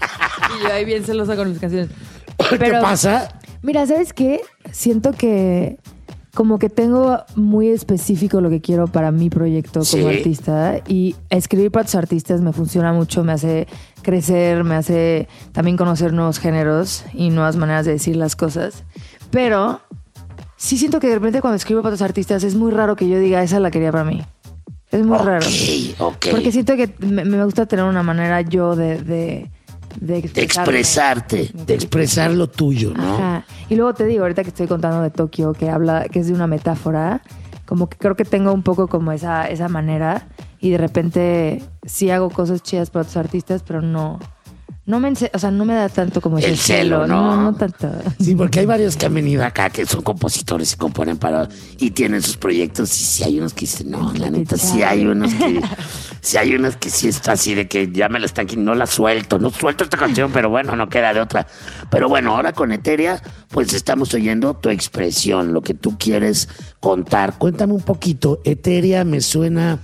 Y yo ahí bien celosa con mis canciones. ¿Qué Pero- pasa? Mira, ¿sabes qué? Siento que como que tengo muy específico lo que quiero para mi proyecto como Sí. artista, y escribir para tus artistas me funciona mucho, me hace crecer, me hace también conocer nuevos géneros y nuevas maneras de decir las cosas. Pero sí siento que de repente cuando escribo para tus artistas es muy raro que yo diga, esa la quería para mí. Es muy raro. Ok, ok. Porque siento que me, me gusta tener una manera yo de... de de De expresarme. expresarte. De expresar lo tuyo, ¿no? Ajá. Y luego te digo, ahorita que estoy contando de Tokio, que habla, que es de una metáfora, como que creo que tengo un poco como esa, esa manera, y de repente sí hago cosas chidas para otros artistas, pero no, no me, ense- o sea, no me da tanto como ese El celo, ¿no? no, no tanto. Sí, porque hay varios que han venido acá. Acá que son compositores y componen para y tienen sus proyectos, y sí hay unos que dicen, no, la neta, sí hay unos que sí hay unos que sí está así de que ya me la están quitando, no la suelto, no suelto esta canción, pero bueno, no queda de otra. Pero bueno, ahora con Eteria, pues estamos oyendo tu expresión, lo que tú quieres contar. Cuéntame un poquito. Eteria me suena...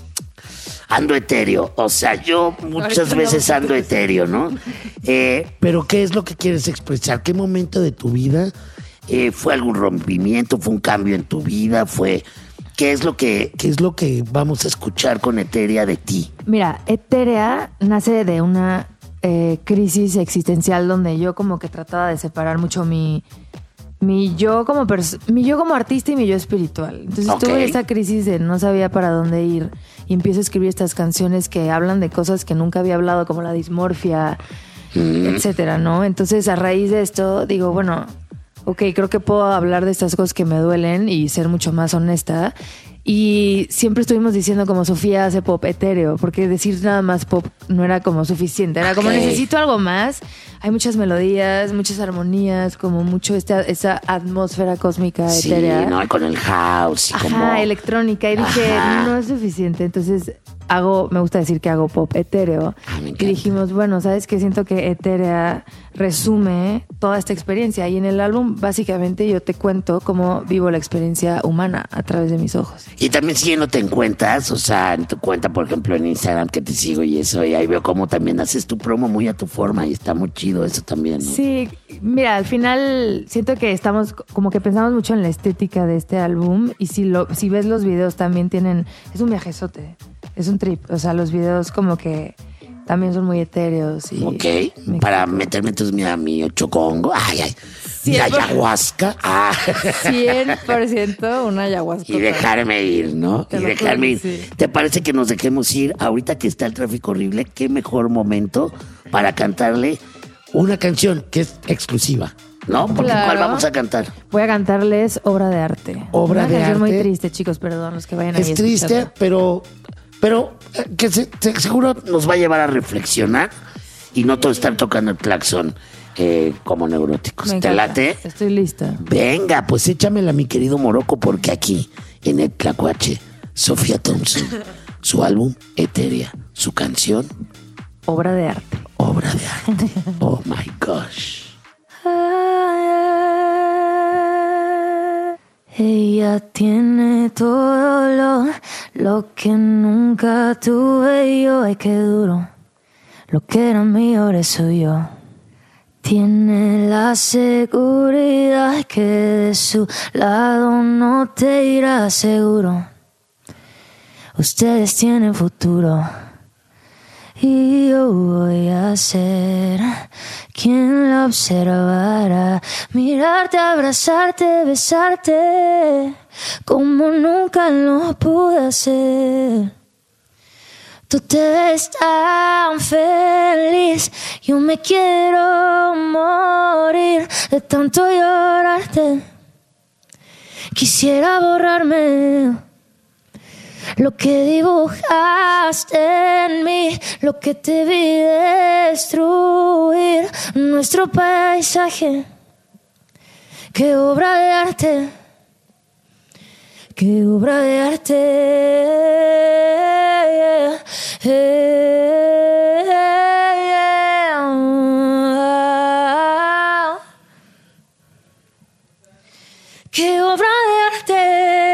Ando etéreo, o sea, yo muchas Ahorita veces no. ando etéreo, ¿no? Eh, Pero ¿qué es lo que quieres expresar? ¿Qué momento de tu vida? eh, ¿Fue algún rompimiento? ¿Fue un cambio en tu vida? ¿Fue qué es lo que ¿Qué es lo que vamos a escuchar? escuchar con Eteria de ti? Mira, Eterea nace de una eh, crisis existencial donde yo como que trataba de separar mucho mi, mi yo como pers- mi yo como artista y mi yo espiritual. Entonces Ok. tuve esta crisis de no sabía para dónde ir, y empiezo a escribir estas canciones que hablan de cosas que nunca había hablado, como la dismorfia, etcétera, ¿no? Entonces, a raíz de esto, digo, bueno, ok, creo que puedo hablar de estas cosas que me duelen y ser mucho más honesta. Y siempre estuvimos diciendo como Sofía hace pop etéreo, porque decir nada más pop no era como suficiente. Era como Ok. necesito algo más. Hay muchas melodías, muchas armonías, como mucho esta, esa atmósfera cósmica Sí, etérea. ¿no? Con el house y Ajá, como... electrónica. Y dije, Ajá. no es suficiente. Entonces hago, me gusta decir que hago pop etéreo. Ah, me Y encanta. dijimos, bueno, ¿sabes qué? Siento que etérea resume toda esta experiencia. Y en el álbum, básicamente, yo te cuento cómo vivo la experiencia humana a través de mis ojos. Y también siguiéndote en cuentas, o sea, en tu cuenta, por ejemplo, en Instagram, que te sigo y eso, y ahí veo cómo también haces tu promo muy a tu forma, y está muy chido eso también, ¿no? Sí, mira, al final siento que estamos, como que pensamos mucho en la estética de este álbum, y si lo, si ves los videos también tienen, es un viajezote, es un trip, o sea, los videos como que también son muy etéreos. Y Ok, me para meterme entonces mira, mi chocongo, ay, ay, mi Cien por- ayahuasca, ah, cien por ciento una ayahuasca. y dejarme ir, ¿no? Te y lo dejarme ir. juro, sí. ¿Te parece que nos dejemos ir ahorita que está el tráfico horrible? ¿Qué mejor momento para cantarle, Una canción que es exclusiva. no? Porque Claro. ¿cuál vamos a cantar? Voy a cantarles Obra de Arte. Obra Una de canción muy arte. triste, chicos, perdón, los que vayan ahí Es a triste, escucharla. pero... Pero eh, que se- se- seguro Nos va a llevar a reflexionar y no todo estar tocando el claxon eh, como neuróticos. Me ¿Te encanta. late? Estoy lista. Venga, pues échamela, mi querido Morocco, porque aquí, en el Tlacuache, Sofía Thompson, su álbum Eteria, su canción Obra de arte. Obra de Arte. Oh my gosh. Ella tiene todo lo, lo que nunca tuve yo. Ay, qué duro. Lo que era mío ahora soy yo. tiene la seguridad que de su lado no te irá seguro. Ustedes tienen futuro y yo voy a ser quien la observará, mirarte, abrazarte, besarte como nunca lo pude hacer. Tú te ves tan feliz, yo me quiero morir de tanto llorarte. Quisiera borrarme lo que dibujaste en mí, lo que te vi destruir, nuestro paisaje. Qué obra de arte, qué obra de arte. Yeah, yeah. Qué obra de arte.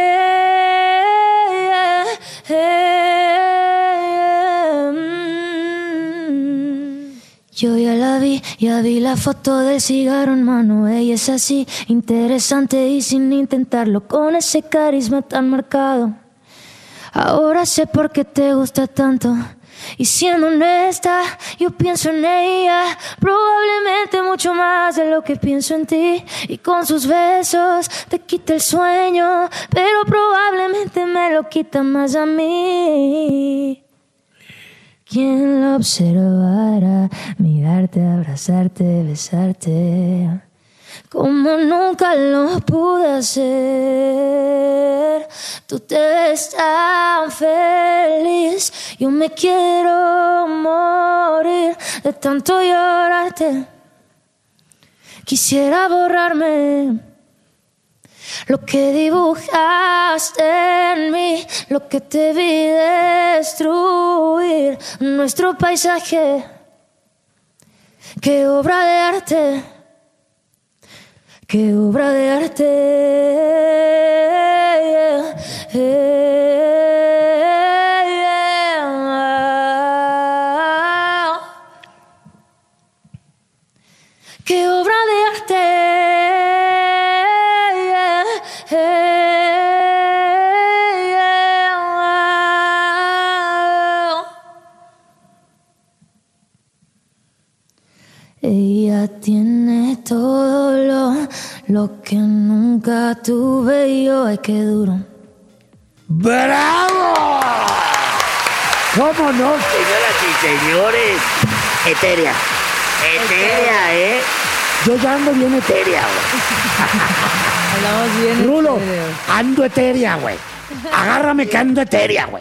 Yo ya la vi, ya vi la foto del cigarro en mano. Ella es así, interesante y sin intentarlo, con ese carisma tan marcado. Ahora sé por qué te gusta tanto. Y siendo honesta, yo pienso en ella probablemente mucho más de lo que pienso en ti. Y con sus besos te quita el sueño, pero probablemente me lo quita más a mí. ¿Quién lo observará? Mirarte, abrazarte, besarte como nunca lo pude hacer. Tú te ves tan feliz, yo me quiero morir de tanto llorarte. Quisiera borrarme lo que dibujaste en mí, lo que te vi destruir, nuestro paisaje. Qué obra de arte, qué obra de arte. Yeah, yeah. Qué obra de arte. Ella tiene todo lo, lo que nunca tuve yo. Ay, qué duro. ¡Bravo! ¿Cómo no, señoras y señores? Etérea. Etérea, ¿eh? Yo ya ando bien etérea, güey. Hablamos bien. Rulo, ando etérea, güey. Agárrame que ando etérea, güey.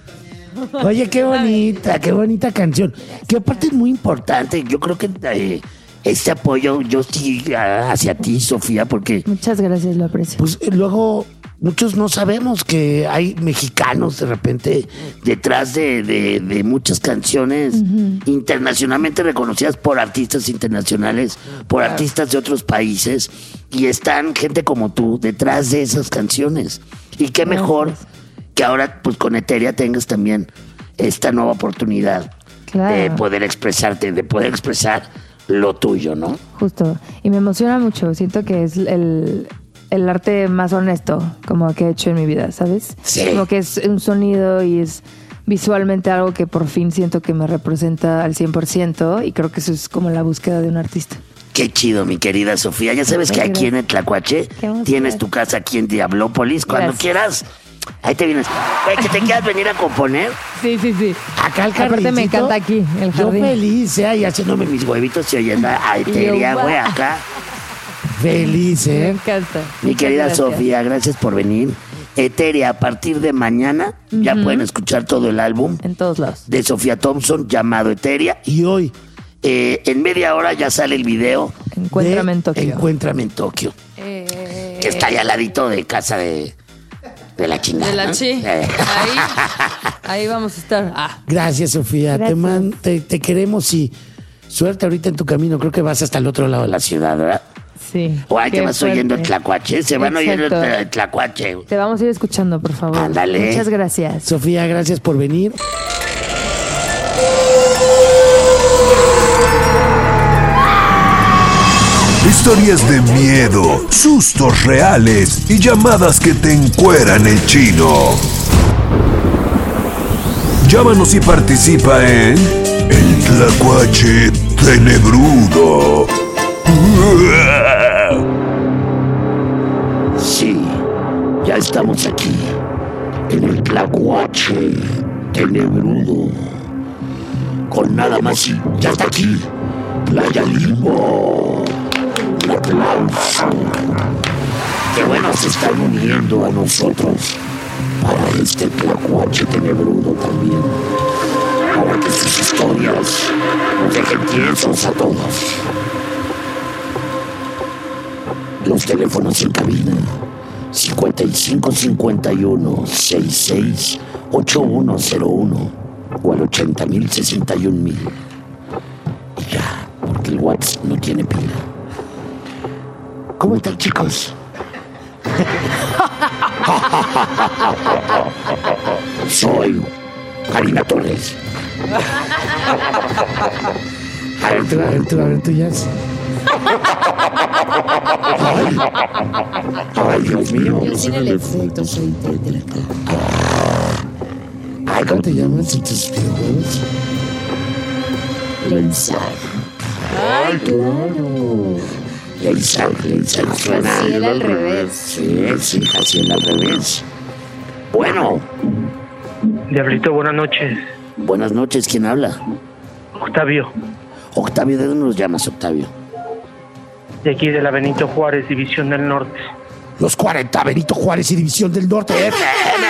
Oye, qué bonita, qué bonita canción. Que aparte es muy importante. Yo creo que eh, este apoyo, yo sí hacia ti, Sofía, porque... Muchas gracias, lo aprecio. Pues luego muchos no sabemos que hay mexicanos de repente detrás de, de, de muchas canciones uh-huh. internacionalmente reconocidas por artistas internacionales, por claro. artistas de otros países, y están gente como tú detrás de esas canciones. Y qué mejor gracias. que ahora pues con Etérea tengas también esta nueva oportunidad claro. de poder expresarte, de poder expresar lo tuyo, ¿no? Justo. Y me emociona mucho. Siento que es el, el arte más honesto como que he hecho en mi vida, ¿sabes? Sí. Como que es un sonido y es visualmente algo que por fin siento que me representa al cien por ciento, y creo que eso es como la búsqueda de un artista. Qué chido, mi querida Sofía. Ya sabes que aquí en el Tlacuache tienes tu casa aquí en Diablópolis. Cuando Gracias. quieras, ahí te vienes. Oye, que te quieras venir a componer. Sí, sí, sí. Acá el jardincito. Aparte me encanta aquí, el jardín. Yo feliz, ¿eh? Y haciéndome mis huevitos y oyendo a Etérea, güey, acá. Feliz, ¿eh? Me encanta. Mi Muchas querida gracias. Sofía, gracias por venir. Etérea, a partir de mañana uh-huh. ya pueden escuchar todo el álbum. En todos lados. De Sofía Thompson, llamado Etérea. Y hoy... Eh, en media hora ya sale el video. Encuéntrame de en Tokio. Encuéntrame en Tokio. Eh... Que está ahí al ladito de casa de, de la chingada. De la ¿no? chi. Eh. Ahí, ahí vamos a estar. Ah. Gracias, Sofía. Gracias. Te, man, te, te queremos y suerte ahorita en tu camino. Creo que vas hasta el otro lado de la ciudad, ¿verdad? Sí. O ahí te vas fuerte. oyendo el Tlacuache. Se van Exacto. oyendo el Tlacuache. Te vamos a ir escuchando, por favor. Ándale. Muchas gracias. Sofía, gracias por venir. Historias de miedo, sustos reales y llamadas que te encueran el chino. Llámanos y participa en El Tlacuache Tenebrudo. Sí, ya estamos aquí, en el Tlacuache Tenebrudo. Con nada más y ya está aquí, Playa Limbo. Un aplauso. Qué bueno se están uniendo a nosotros para este Tlacuache Tenebrudo también. Para que sus historias nos dejen tiesos a todos. Los teléfonos en cabina: cincuenta y cinco cincuenta y uno sesenta y seis ochenta y uno cero uno o al ochenta mil sesenta y un mil. Y ya, porque el WhatsApp no tiene pila. ¿Cómo están, chicos? Soy Karina Torres. A ver, tú, a ver, tú, a ver, tú, ya. Ay, ay, Dios mío. Yo sin el efecto soy inteligente. Ay, ¿cómo te llamas en tus videojuegos? Leisar. Ay, claro. Leisar, Leisar suena. Jaciel al revés. Sí, sí, Jaciel al revés. Bueno. Diablito, buenas noches. Buenas noches, ¿quién habla? Octavio. Octavio, ¿de dónde nos llamas, Octavio? De aquí de la Benito Juárez, División del Norte. Los cuarenta, Benito Juárez y División del Norte. F M.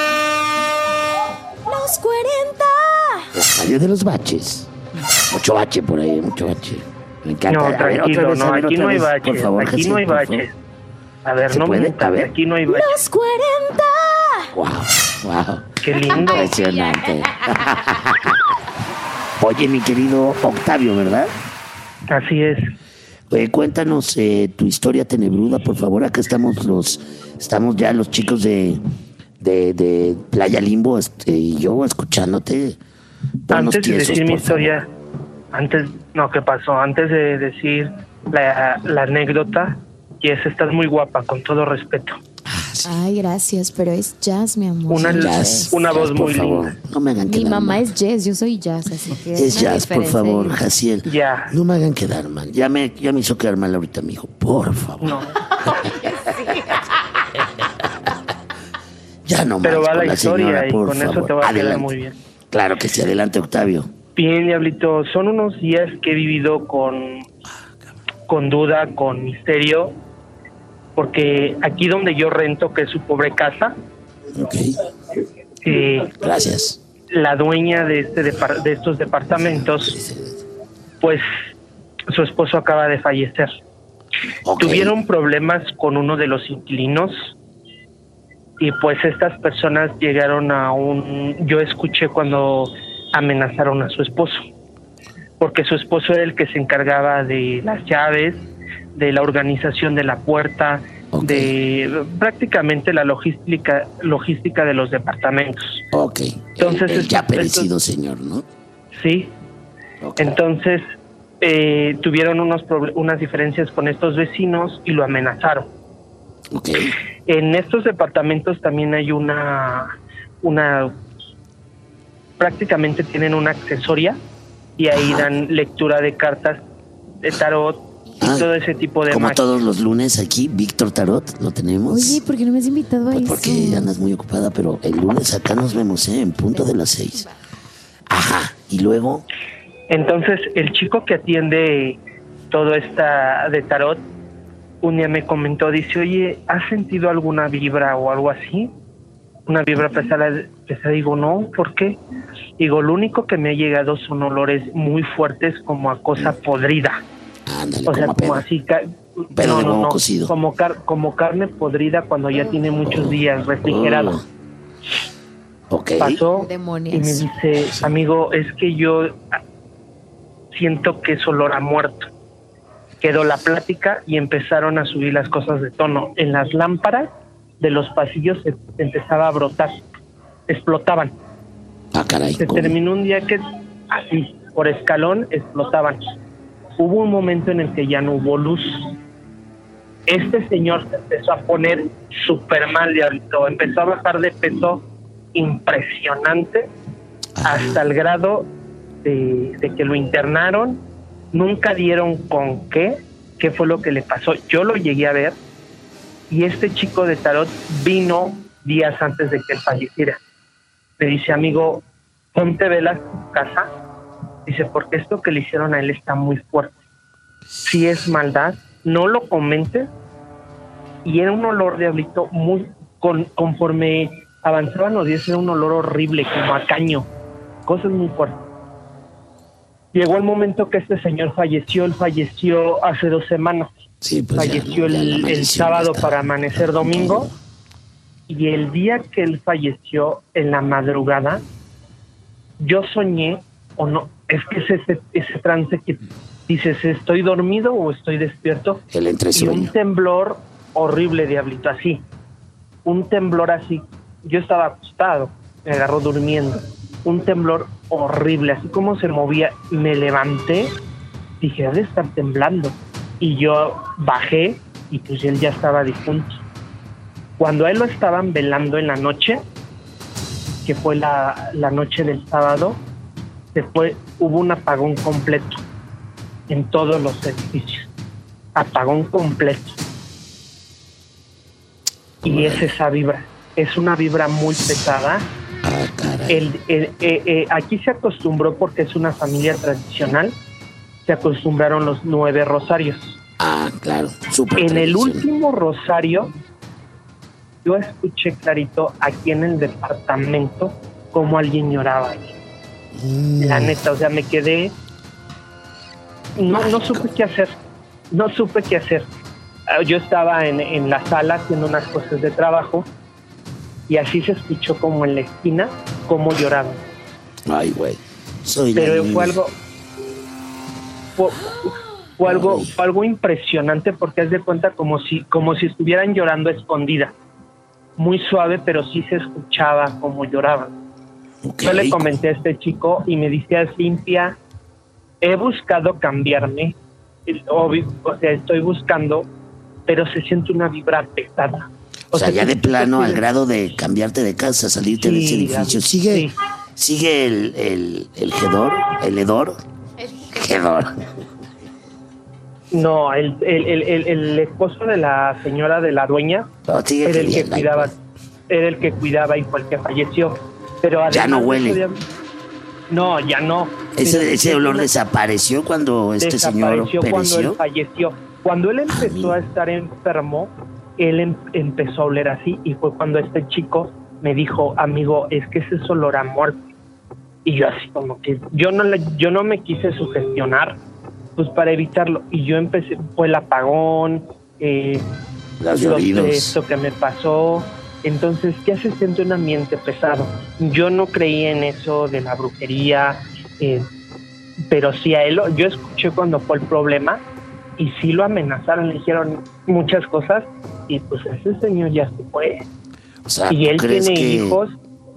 Los cuarenta. Octavio de los baches. Mucho bache por ahí, mucho bache. Me encanta. No, A ver, tranquilo, otra vez, no, a ver, aquí otra no hay vez, baches. por favor, aquí Jaciel, no hay por baches. favor. A ver, ¿Se no puede? me A metas, ver. aquí no hay baches. Los cuarenta. Wow, wow. Qué lindo. Impresionante. Oye, mi querido Octavio, ¿verdad? Así es. Eh, cuéntanos eh, tu historia tenebruda, por favor. Acá estamos los, estamos ya los chicos de, de, de Playa Limbo, este, y yo escuchándote. Ponnos Antes de tiesos, decir mi por favor. historia, antes, no, ¿qué pasó? Antes de decir la, la anécdota, y es, estás muy guapa, con todo respeto. Ay, gracias, pero es Jazz, mi amor. Una, Jazz, una voz Jazz, por muy favor. linda. No me hagan Mi quedar mamá mal. es Jazz, yo soy Jazz, así que Es una Jazz, por diferencia favor, ahí. Jaciel. Ya. No me hagan quedar mal. Ya me, ya me hizo quedar mal ahorita, mijo. Por favor. No. Ya no Pero más va con la historia señora, y por con eso favor. te va a quedar Adelante. muy bien. Claro que sí, adelante, Octavio. Bien, Diablito, son unos días que he vivido con, con duda, con misterio, porque aquí donde yo rento, que es su pobre casa, Ok. eh, Gracias. la dueña de, este depar- de estos departamentos, pues su esposo acaba de fallecer. Ok. Tuvieron problemas con uno de los inquilinos y pues estas personas llegaron a un... Yo escuché cuando amenazaron a su esposo, porque su esposo era el que se encargaba de las llaves, de la organización de la puerta, Ok. de prácticamente la logística logística de los departamentos. Ok. Entonces, el, el ya estos- perecido señor, ¿no? Sí. Ok. Entonces eh, tuvieron unos proble- unas diferencias con estos vecinos y lo amenazaron. Ok. En estos departamentos también hay una una prácticamente tienen una accesoria y ahí Ajá. dan lectura de cartas de tarot y Ah, todo ese tipo de Como magia. todos los lunes aquí, Víctor Tarot, lo tenemos. Oye, ¿por qué no me has invitado a Pues eso? porque andas muy ocupada, pero el lunes acá nos vemos, ¿eh? En punto de las seis. Ajá. Y luego, Entonces, el chico que atiende todo esta de tarot, un día me comentó, dice, oye, ¿has sentido alguna vibra o algo así? Una vibra pesada, pesada. Digo, no, ¿por qué? Digo, lo único que me ha llegado son olores muy fuertes como a cosa podrida. ándale, O sea, como a como pedo. así, ca- Pedo de huevo cocido. como, car- como carne podrida cuando ya tiene muchos días refrigerada. Oh. Ok. Pasó Demonios. y me dice, amigo, es que yo ah, siento que es olor a muerto. Quedó la plática y empezaron a subir las cosas de tono. En las lámparas de los pasillos se empezaba a brotar, explotaban. Ah, caray. Se ¿cómo? terminó un día que así, por escalón, explotaban. hubo un momento en el que ya no hubo luz. Este señor se empezó a poner súper mal, diablito. Empezó a bajar de peso impresionante hasta el grado de, de que lo internaron. Nunca dieron con qué, qué fue lo que le pasó. Yo lo llegué a ver y este chico de tarot vino días antes de que él falleciera. Me dice, amigo, ponte velas en tu casa. Dice, porque esto que le hicieron a él está muy fuerte. Si es maldad, no lo comentes. Y era un olor, diablito, muy con, conforme avanzaban los días, era un olor horrible, como a caño, cosas muy fuertes. Llegó el momento que este señor falleció. Él falleció hace dos semanas. Sí, pues falleció ya, ya el, el sábado para amanecer domingo. Y el día que él falleció, en la madrugada, yo soñé, o no, es que es ese, ese trance que dices, ¿estoy dormido o estoy despierto? El entresueño. Y un temblor horrible, diablito, así. Un temblor así. Yo estaba acostado, me agarró durmiendo. Un temblor horrible, así como se movía. Me levanté, dije, debe estar temblando. Y yo bajé y pues él ya estaba difunto. Cuando a él lo estaban velando en la noche, que fue la, la noche del sábado, se fue, hubo un apagón completo en todos los edificios. Apagón completo. Y es esa vibra, es una vibra muy pesada. Ah, caray. El, el, eh, eh, aquí se acostumbró, porque es una familia tradicional, se acostumbraron los nueve rosarios. Ah, claro, súper En el tradicional. último rosario, yo escuché clarito aquí en el departamento cómo alguien lloraba ahí. Mm. La neta, o sea, me quedé, no, no supe qué hacer, no supe qué hacer. Yo estaba en, en la sala haciendo unas cosas de trabajo y así se escuchó como en la esquina cómo lloraban. Ay, güey. Soy la Pero niña. fue algo fue, fue algo fue algo impresionante, porque haz de cuenta como si como si estuvieran llorando a escondida. Muy suave, pero sí se escuchaba como lloraban. Okay. Yo le comenté a este chico y me decía, Cintia, he buscado cambiarme, obvio, o sea, estoy buscando, pero se siente una vibra pesada. O, o sea, ya de plano, al sí. grado de cambiarte de casa, salirte Sí, de ese edificio. ¿Sigue, sí. sigue el, el, el hedor? ¿El hedor? Hedor. No, el, el, el, el, el esposo de la señora de la dueña No, sigue era el que queriendo, cuidaba, pues. era el que cuidaba y fue el que falleció. Pero Ya no además de huele. eso de- No, ya no. Ese, Pero ese sí, olor una- desapareció cuando este señor desapareció cuando él pereció. falleció. Cuando él empezó a estar enfermo, él em- empezó a oler así, y fue cuando este chico me dijo, amigo, es que ese es olor a muerte. Y yo así como que yo no le, yo no me quise sugestionar, pues para evitarlo. Y yo empecé, fue el apagón, eh, Los lo- lloridos. esto que me pasó. Entonces ya se siente un ambiente pesado. Yo no creí en eso de la brujería, eh, pero sí a él, lo- yo escuché cuando fue el problema y sí lo amenazaron, le dijeron muchas cosas y pues ese señor ya se fue. O sea, y ¿tú él crees tiene que- hijos.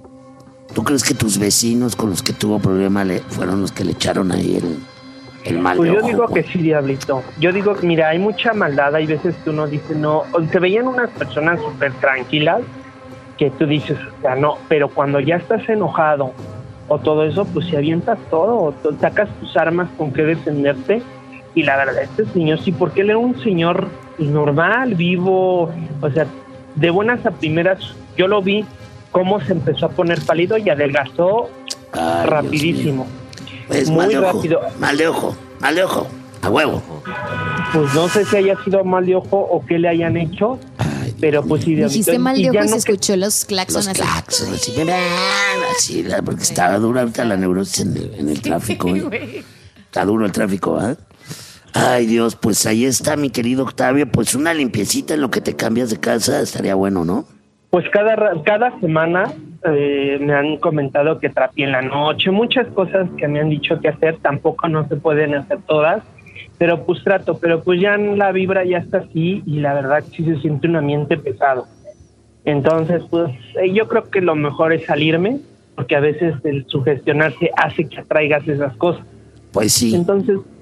¿Tú crees que tus vecinos con los que tuvo problema le, fueron los que le echaron ahí el, el mal Pues de yo ojo, digo güey? que sí, diablito. Yo digo, mira, hay mucha maldad, hay veces que uno dice no, o se veían unas personas súper tranquilas que tú dices, o sea, no, pero cuando ya estás enojado o todo eso, pues si avientas todo, o tú sacas tus armas con que defenderte. Y la verdad, este señor sí, porque él era un señor normal, vivo, o sea, de buenas a primeras, yo lo vi cómo se empezó a poner pálido y adelgazó Ay, rapidísimo. Pues muy mal de ojo, rápido. mal de ojo, mal de ojo, a huevo. Pues no sé si haya sido mal de ojo o qué le hayan hecho, pero pues sí, Dijiste mal de y ojo ya y se no que- escuchó los claxons Los así. claxons, así, así, la- porque estaba dura ahorita la neurosis en el, en el tráfico. güey. Está duro el tráfico, ¿ah? Ay, Dios, pues ahí está, mi querido Octavio. Pues una limpiecita en lo que te cambias de casa estaría bueno, ¿no? Pues cada ra- cada semana eh, me han comentado que trapie en la noche, muchas cosas que me han dicho que hacer, tampoco no se pueden hacer todas, pero pues trato, pero pues ya la vibra ya está así y la verdad sí se siente un ambiente pesado. Entonces, pues eh, yo creo que lo mejor es salirme, porque a veces el sugestionarse hace que atraigas esas cosas. Pues sí. Entonces,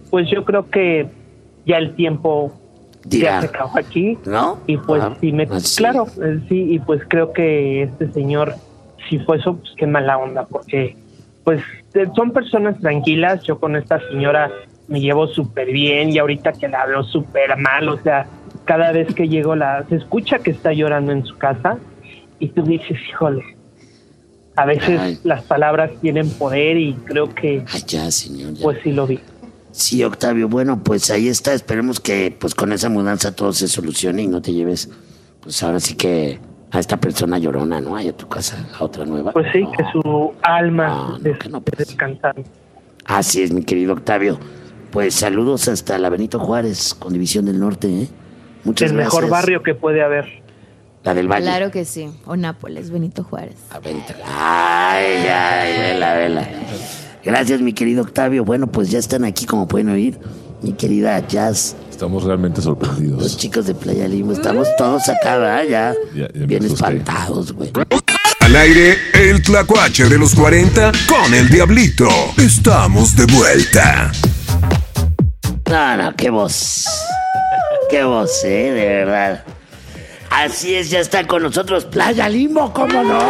pues yo creo que ya el tiempo Dirá. ya se acabó aquí, ¿no? Y pues Ah, sí me, así. claro, eh, sí, y pues creo que este señor, si fue eso, pues qué mala onda, porque pues eh, son personas tranquilas. Yo con esta señora me llevo súper bien y ahorita que la veo súper mal, o sea, cada vez que llego la se escucha que está llorando en su casa y tú dices, híjole, a veces Ay. las palabras tienen poder y creo que Ay, ya, señor. ya. pues sí lo vi. Sí, Octavio, bueno, pues ahí está. Esperemos que pues con esa mudanza todo se solucione y no te lleves, pues ahora sí que a esta persona llorona, ¿no? Ahí a tu casa, a otra nueva. Pues sí, que su alma No, no, des- que no, pues. descansando. Así es, mi querido Octavio. Pues saludos hasta la Benito Juárez, con División del Norte, ¿eh? Muchas El gracias. mejor barrio que puede haber. La del Valle. Claro que sí. O Nápoles, Benito Juárez. A Benito. Ay, ay, vela, vela. Gracias, mi querido Octavio. Bueno, pues ya están aquí, como pueden oír. Mi querida Jazz, Estamos realmente sorprendidos. los chicos de Playa Limbo, estamos todos acá, ¿verdad? Ya, Ya- ya me bien asusté. espantados, güey. Al aire, el tlacuache de los cuarenta con el Diablito. Estamos de vuelta. No, no, qué voz. Qué voz, ¿eh? De verdad. Así es, ya está con nosotros Playa Limbo, ¿cómo no?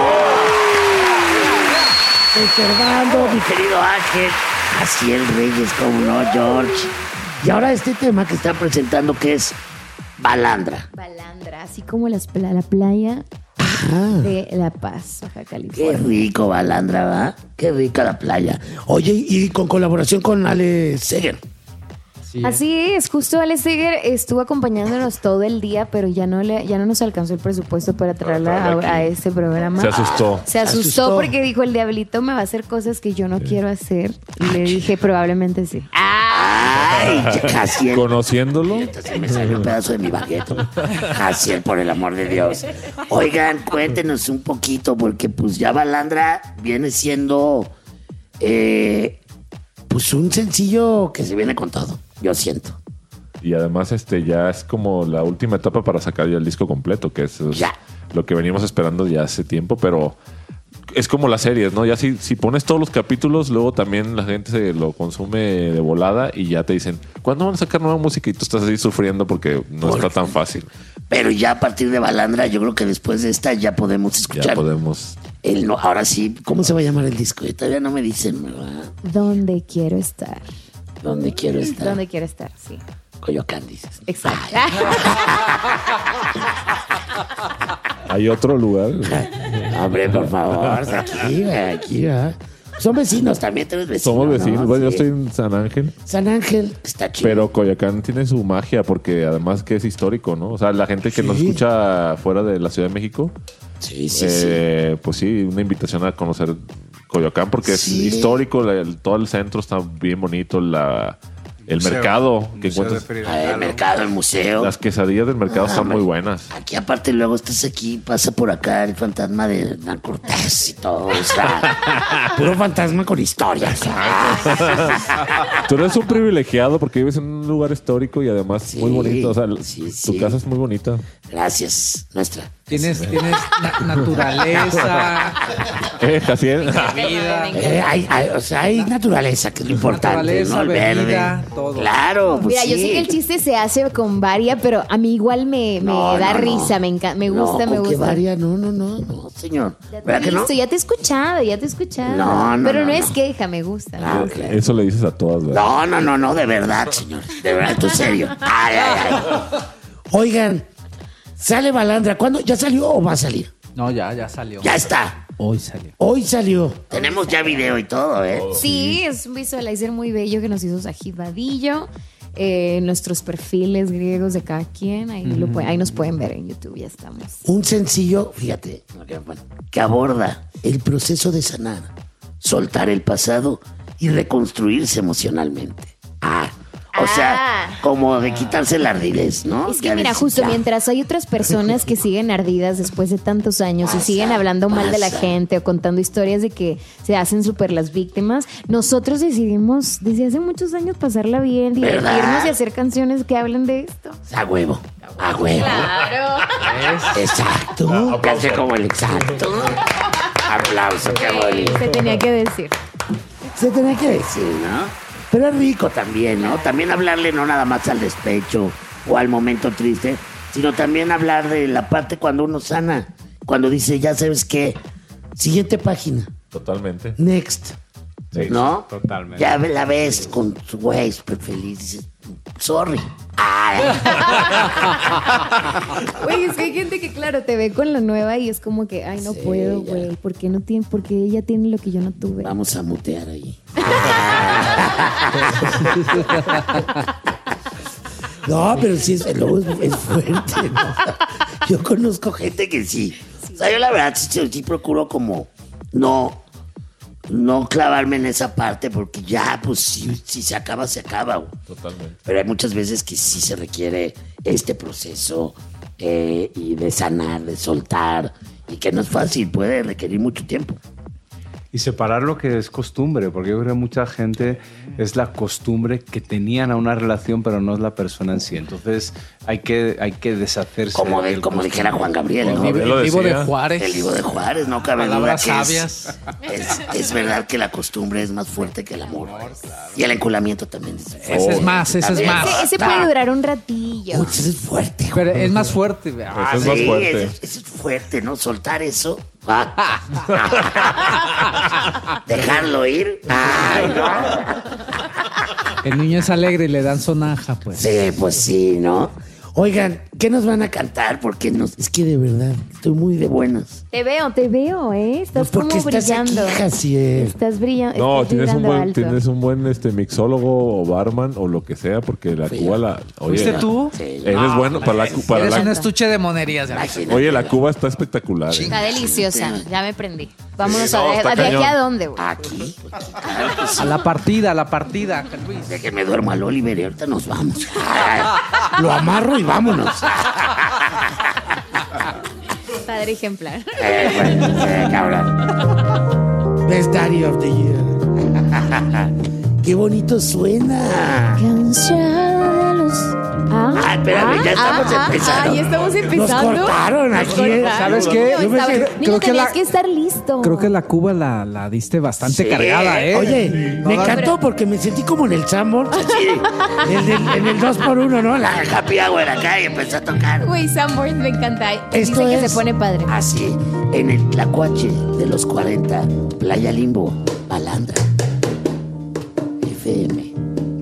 Observando, mi querido Ángel. Así el Reyes, ¿cómo no, George? Y ahora este tema que está presentando que es Balandra. Balandra, así como las pla- la playa de La Paz, Baja Qué California. rico, Balandra, ¿va? Qué rica la playa. Oye, y con colaboración con Ale Seger. Así es, justo Ale Seger estuvo acompañándonos todo el día, pero ya no le, ya no nos alcanzó el presupuesto para traerla traerla a, a aquí. este programa. Se asustó. Se asustó, asustó. porque dijo, el diablito me va a hacer cosas que yo no quiero hacer. Y le dije, probablemente sí. Ay, Jaciel. Conociéndolo, Se me salió un pedazo de mi baguette. Jaciel, por el amor de Dios. Oigan, cuéntenos un poquito, porque pues ya Balandra viene siendo eh, pues un sencillo que se viene con todo, yo siento. y además este ya es como la última etapa para sacar ya el disco completo, que es, es Ya. lo que venimos esperando ya hace tiempo, pero es como las series, ¿no? Ya si, si pones todos los capítulos, luego también la gente se lo consume de volada y ya te dicen, ¿cuándo van a sacar nueva música? Y tú estás así sufriendo porque no Por- está tan fácil. Pero ya a partir de Balandra, yo creo que después de esta ya podemos Ya escuchar. podemos... El no, ahora sí, ¿cómo se va a llamar el disco? Todavía no me dicen, ¿verdad? ¿Dónde quiero estar? ¿Dónde quiero estar? ¿Dónde quiero estar? Sí. Coyoacán, dices. Exacto. ¿Hay otro lugar? Hombre, por favor, aquí, aquí, ¿verdad? Son vecinos también, tú eres vecino. Somos vecinos. ¿no? Bueno, yo Sí. estoy en San Ángel. San Ángel, está chido. Pero Coyoacán tiene su magia porque además que es histórico, ¿no? O sea, la gente que Sí. nos escucha fuera de la Ciudad de México, Sí, sí, eh, pues sí, una invitación a conocer Coyoacán porque Sí. es histórico, la- el- todo el centro está bien bonito, la, el Museo. mercado que Museo de encuentras, Frida Ah, el Kahlo. mercado, el museo. las quesadillas del mercado Ah, están hombre. muy buenas. Aquí aparte luego estás aquí, pasa por acá el fantasma de Hernán Cortés y todo. O sea, puro fantasma con historias. Tú eres un privilegiado porque vives en un lugar histórico y además Sí, muy bonito. O sea, sí, tu sí. casa es muy bonita. Gracias, nuestra. Tienes, tienes na- naturaleza, Eh, Jaciel. vida. Eh, hay, hay- o sea, hay naturaleza, que es lo importante, Naturaleza, ¿no? El verde. bebida, todo. Claro, pues Mira, yo sí. sé que el chiste se hace con varia, pero a mí igual me, me No, da no, no. risa, me encanta, me gusta, no, me ¿con qué gusta. varia? No, no, no, no, señor. Ya te ¿Verdad he que no? visto, ya te he escuchado, ya te he escuchado. No, no, pero no, no, es no. queja, me gusta. me Ah, gusta. ok. Eso le dices a todas, ¿verdad? No, no, no, no, de verdad, señor. De verdad, tú serio. Ay, ay, ay. Oigan, sale Balandra. ¿Cuándo? ¿Ya salió o va a salir? No, ya, ya salió. Ya está. Hoy salió. Hoy salió. Tenemos ya video y todo, ¿eh? Sí, es un visualizer muy bello que nos hizo Sajid Vadillo. Eh, nuestros perfiles griegos de cada quien, ahí, lo pu- ahí nos pueden ver en YouTube, ya estamos. Un sencillo, fíjate, bueno, que aborda el proceso de sanar, soltar el pasado y reconstruirse emocionalmente. Ah, o sea, Ah. como de quitarse la ardidez, ¿no? Es que Ya mira, decir, justo ya. mientras hay otras personas que siguen ardidas después de tantos años y Pasa, siguen hablando mal de la pasa. gente o contando historias de que se hacen súper las víctimas, nosotros decidimos desde hace muchos años pasarla bien, divertirnos ¿Verdad? y hacer canciones que hablen de esto. A huevo, a huevo. Claro. Exacto. Casi como el exacto. Aplauso, qué bonito. Se tenía que decir. Se tenía que decir, ¿no? Pero es rico también, ¿no? También hablarle no nada más al despecho o al momento triste, sino también hablar de la parte cuando uno sana. Cuando dice, ya sabes qué, siguiente página. Totalmente. Next. Sí, ¿no? Totalmente. Ya la ves con su güey súper feliz. Dices, sorry. Güey, es que hay gente que, claro, te ve con la nueva y es como que, ay, no Sí, puedo, ya. güey. ¿Por qué no tiene, porque ella tiene lo que yo no tuve? Vamos a mutear ahí. No, pero sí, es, luego es, es fuerte, ¿no? Yo conozco gente que sí. O sea, yo la verdad sí, sí procuro como no, no clavarme en esa parte porque ya, pues, si, si se acaba, se acaba. Güey. Totalmente. Pero hay muchas veces que sí se requiere este proceso eh, y de sanar, de soltar, y que no es fácil, puede requerir mucho tiempo. Y separar lo que es costumbre, porque yo creo que mucha gente es la costumbre que tenían a una relación, pero no es la persona en sí. Entonces hay que, hay que deshacerse. Como, de, del como costumbre. dijera Juan Gabriel, ¿no? El vivo, el vivo de Juárez. El vivo de Juárez, no cabe duda Palabras que es, sabias. es, es verdad que la costumbre es más fuerte que el amor. Y el enculamiento también. Es Ese es más, ese es También. más. Ese, ese puede durar un ratillo. Uy, ese es fuerte. Pero es más fuerte. Ah, Eso es Sí, más fuerte. Ese, ese es fuerte, ¿no? Soltar eso. Ah. Dejarlo ir. Ay, no. El niño es alegre y le dan sonaja, pues. Sí, pues sí, ¿no? Oigan, ¿qué nos van a cantar? Porque nos, es que de verdad, estoy muy de buenas. Te veo, te veo, ¿eh? Estás Pues porque como estás aquí, brillando. Jaciel. Estás brillando. No, estás tienes un vibrando buen, alto. tienes un buen este mixólogo o barman o lo que sea, porque la Cuba la. Oye, ¿Fuiste tú? Sí. Él es bueno para la cu- para Eres la- un estuche de monerías. ya. Imagínate. Oye, la Cuba está espectacular. ¿eh? Está deliciosa, ya me prendí. Vámonos Sí, no, a ver, está ¿de aquí cañón. a dónde, güey? Aquí. Claro que sí. A la partida, a la partida, Luis. De que me duermo al Oliver y ahorita nos vamos. Ay, lo amarro y vámonos. Padre ejemplar. Eh, bueno, eh, cabrón. Best Daddy of the Year. Qué bonito suena. Cansada de los... Ah, Ah, espérame, ya estamos ah, empezando. Ah, ya estamos empezando. Nos cortaron Nos aquí. cortaron. ¿Sabes qué? Niño, Yo estaba- pensé- niño, creo que tenías la- que estar listo. Creo que la Cuba la, la diste bastante Sí. cargada, ¿eh? Oye, me No, encantó porque me sentí como en el Sanborns, así, en el, en el dos por uno, ¿no? La Happy Hour acá y empecé a tocar. Güey, Sanborns me encanta. Esto Dice que es se pone padre. así, en el Tlacuache de los cuarenta, Playa Limbo, Balandra, F M.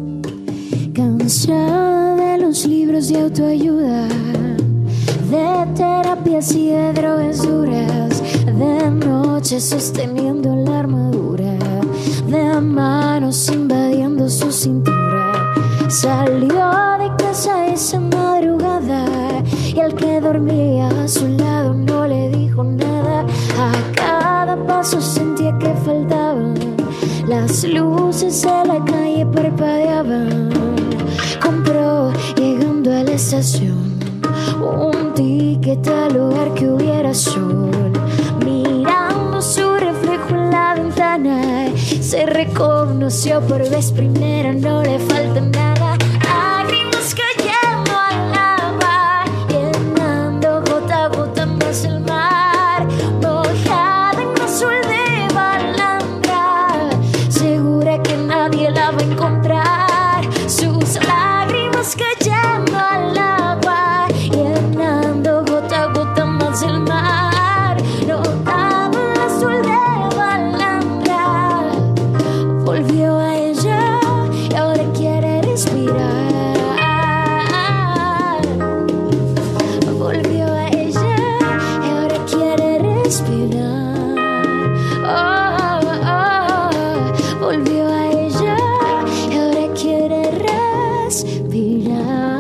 Cansada de los libros de autoayuda, de terapias y de drogas duras, de noches sosteniendo la armadura, de manos invadiendo su cintura. Salió de casa esa madrugada y el que dormía a su lado no le dijo nada. A cada paso sentía que faltaban las luces de la calle, parpadeaban. Compró llegando a la estación un ticket al lugar que hubiera sol. Mirando su reflejo en la ventana, se reconoció por vez primera, no le falta nada. Lágrimas cayendo al agua, llenando gota a gota más el mar. Mojada en azul de balandra, segura que nadie la va a encontrar. Sus lágrimas cayendo al agua, llenando gota a gota más el mar. Notaba el azul de balandra, volvió a ella y ahora quiere respirar. Volvió a ella y ahora quiere respirar. Oh, oh, oh. Volvió a ella y ahora quiere respirar.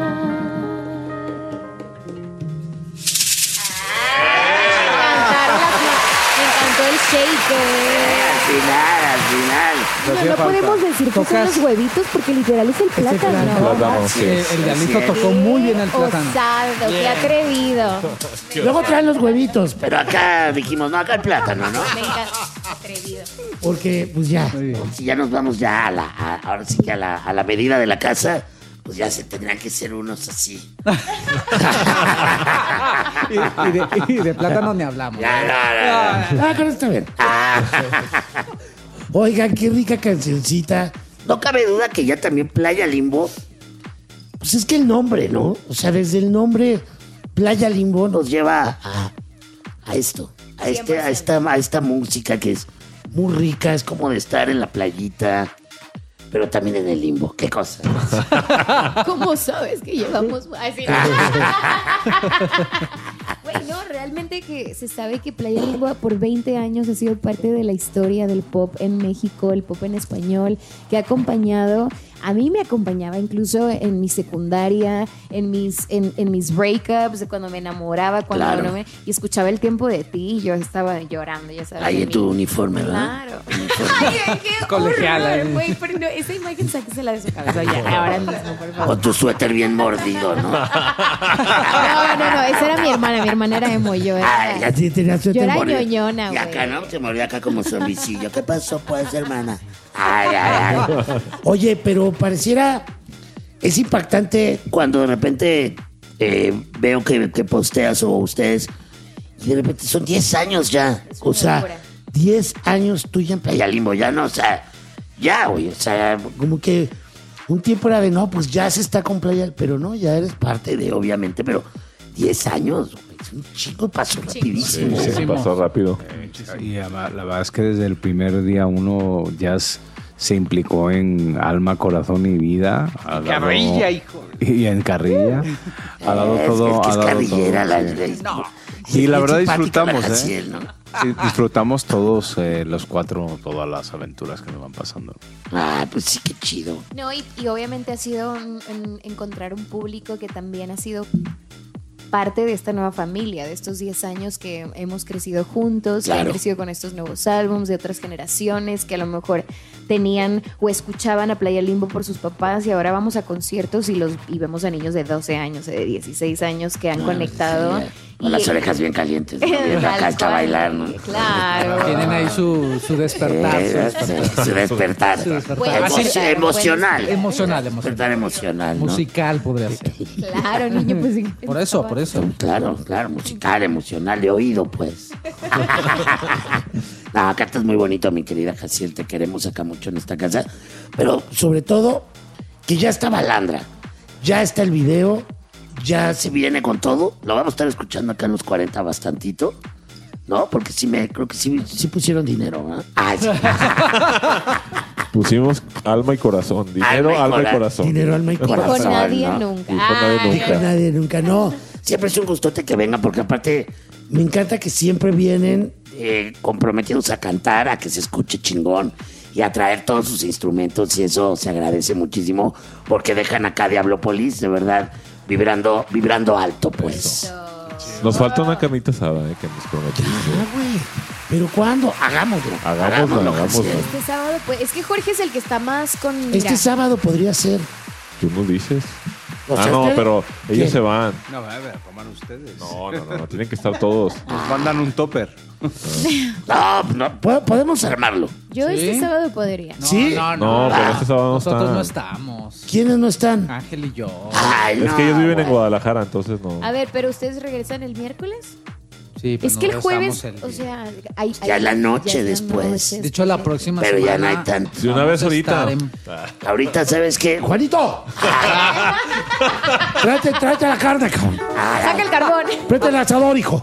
Me encantó el shaker. Al final, al final. No, no podemos decir que son Tocas- los huevitos porque literal es el plátano. Plátano, sí. El, el diablito tocó muy bien el plátano. Osado, qué atrevido. Luego traen los huevitos, pero acá dijimos, no, acá el plátano, ¿no? Me encanta. Atrevido. Porque, pues ya, Muy bien. si ya nos vamos ya a la, a- ahora sí que a la, a la medida de la casa, pues ya se tendrán que ser unos así. Y, y de, y de plátano ni hablamos. Ya, no, no, no. Ah, con esto está bien. Ah. Oigan, qué rica cancioncita. no cabe duda que ya también Playa Limbo, pues es que el nombre, ¿no? O sea, desde el nombre Playa Limbo nos lleva a, a esto, a, este, a, esta, a esta música que es muy rica, es como de estar en la playita, pero también en el limbo. ¿Qué cosa? ¿Cómo sabes que llevamos? Ay, sí. Bueno, realmente que se sabe que Playa Limbo por veinte años ha sido parte de la historia del pop en México, el pop en español, que ha acompañado, a mí me acompañaba incluso en mi secundaria, en mis, en, en mis breakups, cuando me enamoraba, cuando Claro. no me, y escuchaba El Tiempo de Ti, y yo estaba llorando, ya sabes. Ahí de en mí. tu uniforme, ¿verdad? Claro. Ay, qué Colegiala, horror, ¿eh? güey, pero no, esa imagen sáquesela de su cabeza ya, ahora mismo, por favor. Con tu suéter bien mordido, ¿no? No, no, no, esa era mi hermana, mi hermana era emo, yo era, Ay, así tenía yo suéter era mordido. ñoñona, Y güey. acá, ¿no? Se moría acá como zombicillo. ¿Qué pasó, pues, hermana? Ay, ay, ay. Oye, pero pareciera... Es impactante cuando de repente eh, veo que, que posteas o ustedes... Y de repente son diez años ya. O sea, diez años tú ya en Playa Limbo. Ya no, o sea... Ya, güey. O sea, como que... Un tiempo era de, no, pues ya se está con Playa... Pero no, ya eres parte de, obviamente. Pero diez años, güey. Es un chico, pasó rapidísimo. Sí, sí, pasó rápido. Y además, la verdad es que desde el primer día uno ya s- se implicó en alma, corazón y vida. Ha dado- Carrilla, hijo. Y en carrilla. Ha dado Es- todo. es que ha es dado carrillera todo, la- sí. la- Y es la bien verdad simpática la disfrutamos, ¿eh? Jaciel, ¿no? Sí, disfrutamos todos eh, los cuatro, todas las aventuras que nos van pasando. Ah, pues sí, qué chido. No, y, y obviamente ha sido un- un- encontrar un público que también ha sido parte de esta nueva familia, de estos diez años que hemos crecido juntos, que han Claro. crecido con estos nuevos álbums de otras generaciones que a lo mejor tenían o escuchaban a Playa Limbo por sus papás y ahora vamos a conciertos y los y vemos a niños de doce años, de dieciséis años que han Ah, conectado. sí, con las orejas bien calientes, ¿no? Viendo Tal acá está cual. bailar, ¿no? Claro. Tienen ahí su, su despertar. Eh, su despertar. su despertar. Su despertar. Puede Emo- ser, emocional. puede ser. Emocional, Despertar emocional, ¿no? Musical podría ser. Claro, niño, pues sí. Por eso, por eso. Claro, claro, musical, emocional, de oído, pues. No, acá estás muy bonito, mi querida Jaciel, te queremos acá mucho en esta casa. Pero sobre todo, que ya está Balandra, ya está el video, ya se viene con todo. Lo vamos a estar escuchando acá en los cuarenta bastantito, ¿no? Porque sí me, creo que sí, sí pusieron dinero, ¿no? Ay, sí. Pusimos alma y corazón. Dinero, Alma y alma y cora- corazón. Dinero, alma y Dijo corazón. nadie ¿no? nunca. Dijo nadie Ay, nunca. Nadie nunca, no. Siempre es un gustote que vengan, porque aparte me encanta que siempre vienen eh, comprometidos a cantar, a que se escuche chingón y a traer todos sus instrumentos, y eso se agradece muchísimo, porque dejan acá Diablopolis, de verdad, vibrando, vibrando alto, pues. Nos falta una carnita asada, eh, que nos prometiste. Ah, güey. ¿Pero cuándo? Hagámoslo. Hagámoslo, hagámoslo. Este sábado, pues, es que Jorge es el que está más con. Este mira, sábado podría ser. Tú no dices. O Ah, sea, no, ustedes- pero ellos ¿Qué? se van. No, a ver, coman ustedes. No, no, no, no, tienen que estar todos. Nos mandan un topper. No, no, po- podemos armarlo. yo ¿Sí? este sábado podría. No, ¿Sí? no, no. No, pero este sábado no Nosotros están. no estamos. ¿Quiénes no están? Ángel y yo. Ay, Es no, que ellos viven en güey. Guadalajara, entonces no. A ver, pero ustedes regresan el miércoles. Sí, pero Es que el no jueves, regresamos el o sea, hay, Ya hay- la noche ya es la después. noche De hecho, la próxima Pero ya no semana. hay tanto. De una vamos vez a ahorita. estar en- Ahorita, ¿sabes qué? ¡Juanito! tráete, tráete la carne, cabrón. Saca el carbón. Tráete el asador, hijo.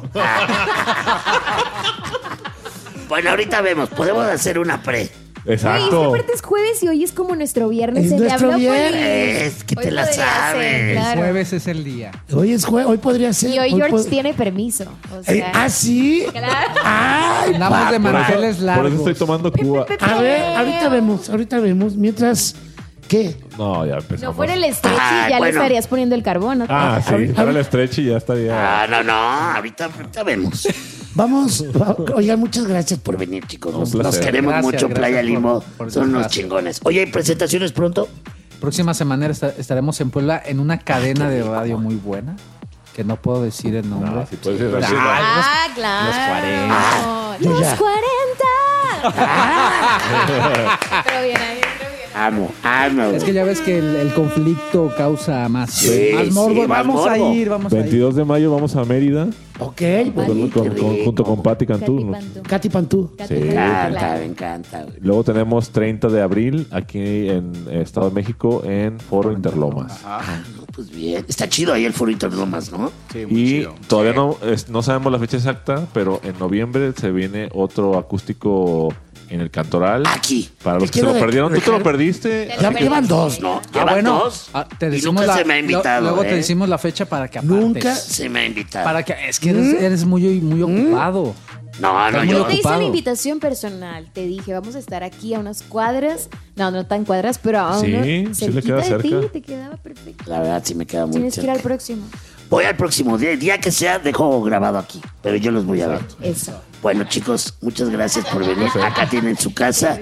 Bueno, ahorita vemos. Podemos hacer una pre. Güey, es que Exacto. aparte es jueves y hoy es como nuestro viernes. Es de nuestro Diablopolis. viernes, que Hoy te la podría ser, sabes. claro. Jueves es el día. Hoy es jue hoy podría ser. Y hoy George pod- tiene permiso. O Eh, sea, ¿Ah, sí? claro. ¡Ay, Andamos papi! de manteles Por eso largos. estoy tomando Cuba. A ver, ahorita vemos, ahorita vemos. Mientras, ¿qué? No, ya No empezamos. fuera el stretch Ah, y ya bueno. le estarías poniendo el carbón. ¿no? Ah, sí. Ahorita- Para el stretch y ya estaría. Ah, no, no, ahorita, ahorita vemos. Vamos, va- oigan, muchas gracias por venir, chicos. Nos, Un placer. nos queremos Gracias, mucho, gracias Playa por- Limbo. por Son el unos espacio. chingones. Oye, ¿hay presentaciones pronto? Próxima semana esta- estaremos en Puebla en una cadena de radio muy buena. Que no puedo decir el nombre. No, si puedes decir Ah, rápido. Ah, claro. Los cuarenta. yo Los ya. cuarenta. Pero bien ahí, pero bien Amo, amo. Es que ya ves que el, el conflicto causa más, Sí, más morbo. sí, más vamos a morbo. ir, vamos a ir. veintidós de mayo vamos a Mérida. Ok, Con- con- con- junto con Patti Cantú. ¿no? Katy Pantú. Sí. Me encanta, me encanta. güey. Luego tenemos treinta de abril aquí en Estado de México en Foro Interlomas. Ah, no, pues bien. Está chido ahí el Foro Interlomas, ¿no? Y todavía no, es- no sabemos la fecha exacta, pero en noviembre se viene otro acústico en el Cantoral. Aquí. Para los Te que se lo quiero perdieron, tú te lo dejar- perdiste. Ya llevan dos, ¿no? Ah, Llevan bueno, dos. ah, te Y decimos nunca la, se me ha invitado. lo- luego ¿eh? te decimos la fecha para que apartes. Nunca se me ha invitado. Para que, es que eres, ¿Mm? eres muy, muy ocupado. No, no, Estás muy Yo te hice ocupado. una invitación personal. Te dije, vamos a estar aquí a unas cuadras. No, no tan cuadras, pero a Sí, uno sí le cerquita queda de cerca. ti. Te quedaba perfecto. La verdad sí me queda muy Tienes que ir cerca. al próximo. Voy al próximo día, el día que sea, dejo grabado aquí. Pero yo los voy a ver. Eso. Bueno, chicos, muchas gracias por venir. Acá tienen su casa.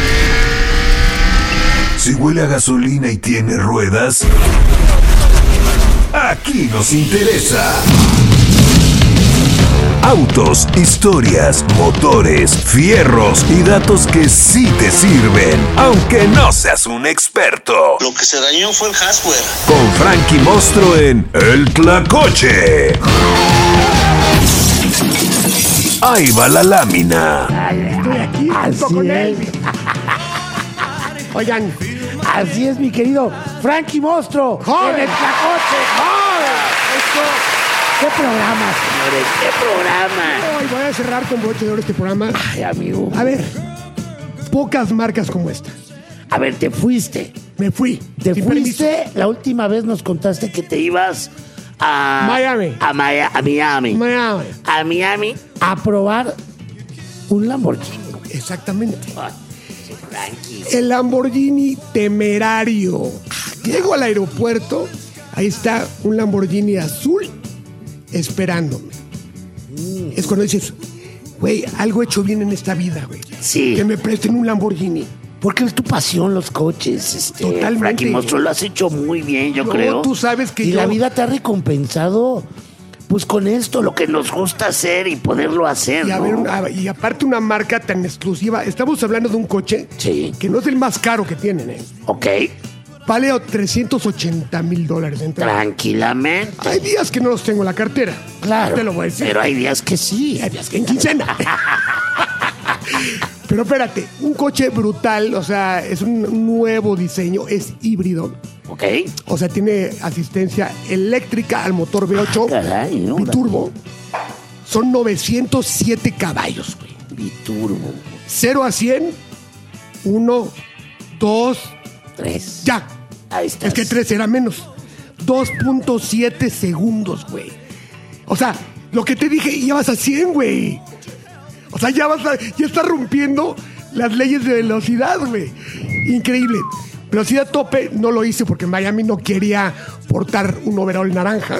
Si huele a gasolina y tiene ruedas, aquí nos interesa. Autos, historias, motores, fierros y datos que sí te sirven, aunque no seas un experto. Lo que se dañó fue el hardware. Con Frankie Monstruo en El Tlacoche. Ahí va la lámina. Estoy aquí junto con él. Oigan, así es, mi querido Frankie Monstruo. En el Tlacoche. Esto- ¿Qué programa, señores? ¿Qué programa? Hoy voy a cerrar con broche de oro este programa. Ay, amigo. A ver, pocas marcas como esta. A ver, te fuiste. Me fui. Te sin fuiste. La última vez nos contaste que te ibas a Miami. A, Maya- a Miami. Miami. A Miami a probar un Lamborghini. Exactamente. Ay, Frankie. El Lamborghini Temerario. Llego al aeropuerto. Ahí está un Lamborghini azul esperándome. Es cuando dices, güey, algo he hecho bien en esta vida, güey. Sí. Que me presten un Lamborghini. Porque es tu pasión los coches, este. Totalmente. Frankie Monstruo, lo has hecho muy bien, yo No, creo. tú sabes que y yo- la vida te ha recompensado, pues con esto, lo que nos gusta hacer y poderlo hacer, Y, a ¿no? ver, una- y aparte una marca tan exclusiva. Estamos hablando de un coche que no es el más caro que tienen, ¿eh? Ok. Vale trescientos ochenta mil dólares de entrada. Tranquilamente. Hay días que no los tengo en la cartera. Claro. Te lo voy a decir. Pero hay días que sí. Hay días que en quincena. Pero espérate, un coche brutal, o sea, es un nuevo diseño, es híbrido. Ok. O sea, tiene asistencia eléctrica al motor V ocho. Caray, ¿no? Biturbo. Son novecientos siete caballos, güey. Biturbo. cero a cien, uno, dos, tres. Ya. Ahí está. Es que tres era menos. dos punto siete segundos, güey. O sea, lo que te dije, ya vas a cien, güey. O sea, ya vas a, ya estás rompiendo las leyes de velocidad, güey. Increíble. Velocidad tope no lo hice porque Miami no quería portar un overall naranja.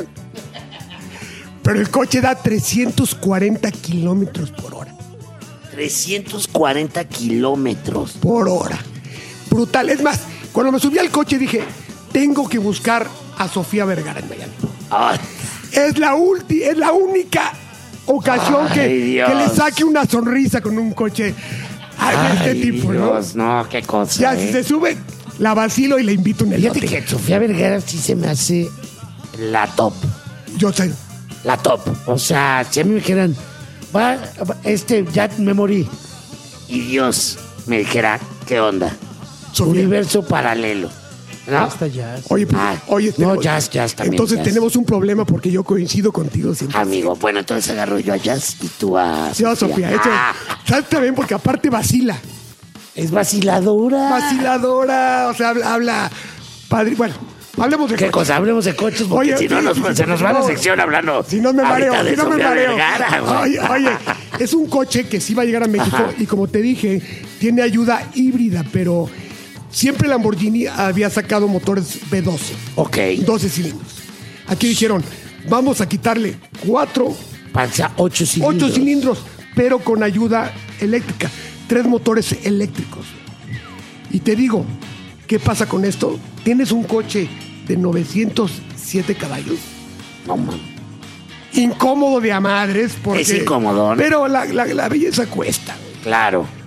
Pero el coche da trescientos cuarenta kilómetros por hora. trescientos cuarenta kilómetros. Por hora. Brutal. Es más, cuando me subí al coche dije, tengo que buscar a Sofía Vergara en Miami. Ay. Es la ulti, es la única ocasión Ay, que, Dios. que le saque una sonrisa con un coche a este Ay, tipo, Dios, no, qué cosa. Ya, ¿eh? si se sube, la vacilo y le invito un elote. Fíjate que Sofía Vergara sí se me hace la top. Yo sé. La top. O sea, si a mí me dijeran, va, va, este, ya me morí. Y Dios me dijera, ¿qué onda? Universo paralelo. ¿No? Hasta jazz. Oye, pues, Ah, oye, no, tenemos- jazz, jazz también. entonces jazz. tenemos un problema porque yo coincido contigo siempre. Amigo, bueno, entonces agarro yo a Jazz y tú a Yo, Sofía, eso, Ah, ¿sabes también? Porque aparte vacila. es vaciladora. Vaciladora, o sea, habla, habla padre. Bueno, hablemos de ¿Qué coches. cosa? Hablemos de coches porque Oye, si no nos, se nos va la no, sección hablando. Si no me mareo, ahorita de si no me Sofía mareo. Vergara, güey. Oye, oye, es un coche que sí va a llegar a México Ajá. y como te dije, tiene ayuda híbrida, pero siempre Lamborghini había sacado motores V doce. Ok. doce cilindros. Aquí dijeron, vamos a quitarle cuatro, Pasa ocho cilindros. ocho cilindros, pero con ayuda eléctrica. Tres motores eléctricos. Y te digo, ¿qué pasa con esto? Tienes un coche de novecientos siete caballos. No, man. Incómodo de a madres. Porque, Es incómodo, ¿no? Pero la, la- la belleza cuesta. Claro.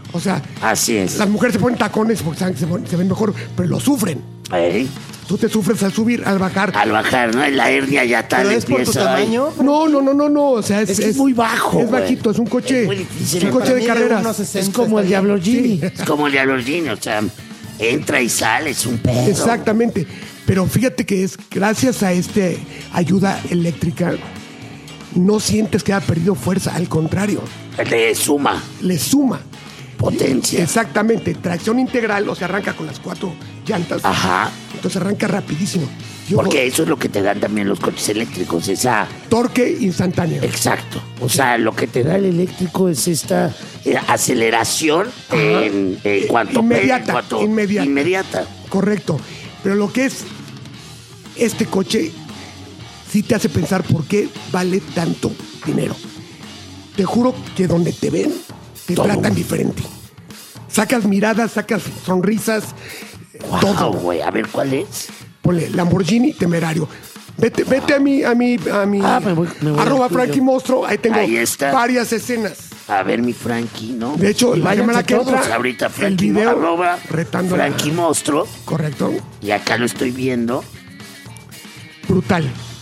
O sea, así es. Las mujeres se ponen tacones porque saben que se, ponen- se ven mejor, pero lo sufren. ¿Eh? Tú te sufres al subir, al bajar. Al bajar, ¿no? La hernia ya tal ¿Pero es por tu empieza. ahí. tamaño? No, no, no, no, no. O sea, es, Es que es muy bajo, Es güey. bajito, es un coche. Es muy difícil. es un coche de carreras. Es como el Diablo Gini. Es como el Diablo Gini, o sea, entra y sale, es un pedo. Exactamente. Pero fíjate que es gracias a este ayuda eléctrica, no sientes que ha perdido fuerza, al contrario. Le suma. Le suma. Potencia. Exactamente. Tracción integral, o sea, arranca con las cuatro llantas. Ajá. Entonces arranca rapidísimo. Y Porque ojo, eso es lo que te dan también los coches eléctricos, esa... torque instantáneo. Exacto. O sea, lo que te da el eléctrico es esta eh, aceleración en, en cuanto... Inmediata, en cuanto- inmediata. Inmediata. Correcto. Pero lo que es este coche sí te hace pensar por qué vale tanto dinero. Te juro que donde te ven, te Todo. tratan diferente. Sacas miradas, sacas sonrisas, Wow, todo. güey. A ver, ¿cuál es? Ponle Lamborghini Temerario. Vete, vete a mi, a mi, a mi Ah, me voy- me voy arroba al tuyo. Frankie Monstruo. Ahí tengo Ahí está. varias escenas. A ver, mi Frankie, ¿no? De hecho, y la semana váyanse que todos entra, ahorita el Frankie, video arroba retando a la- Frankie Monstruo. Correcto. Y acá lo estoy viendo. Brutal.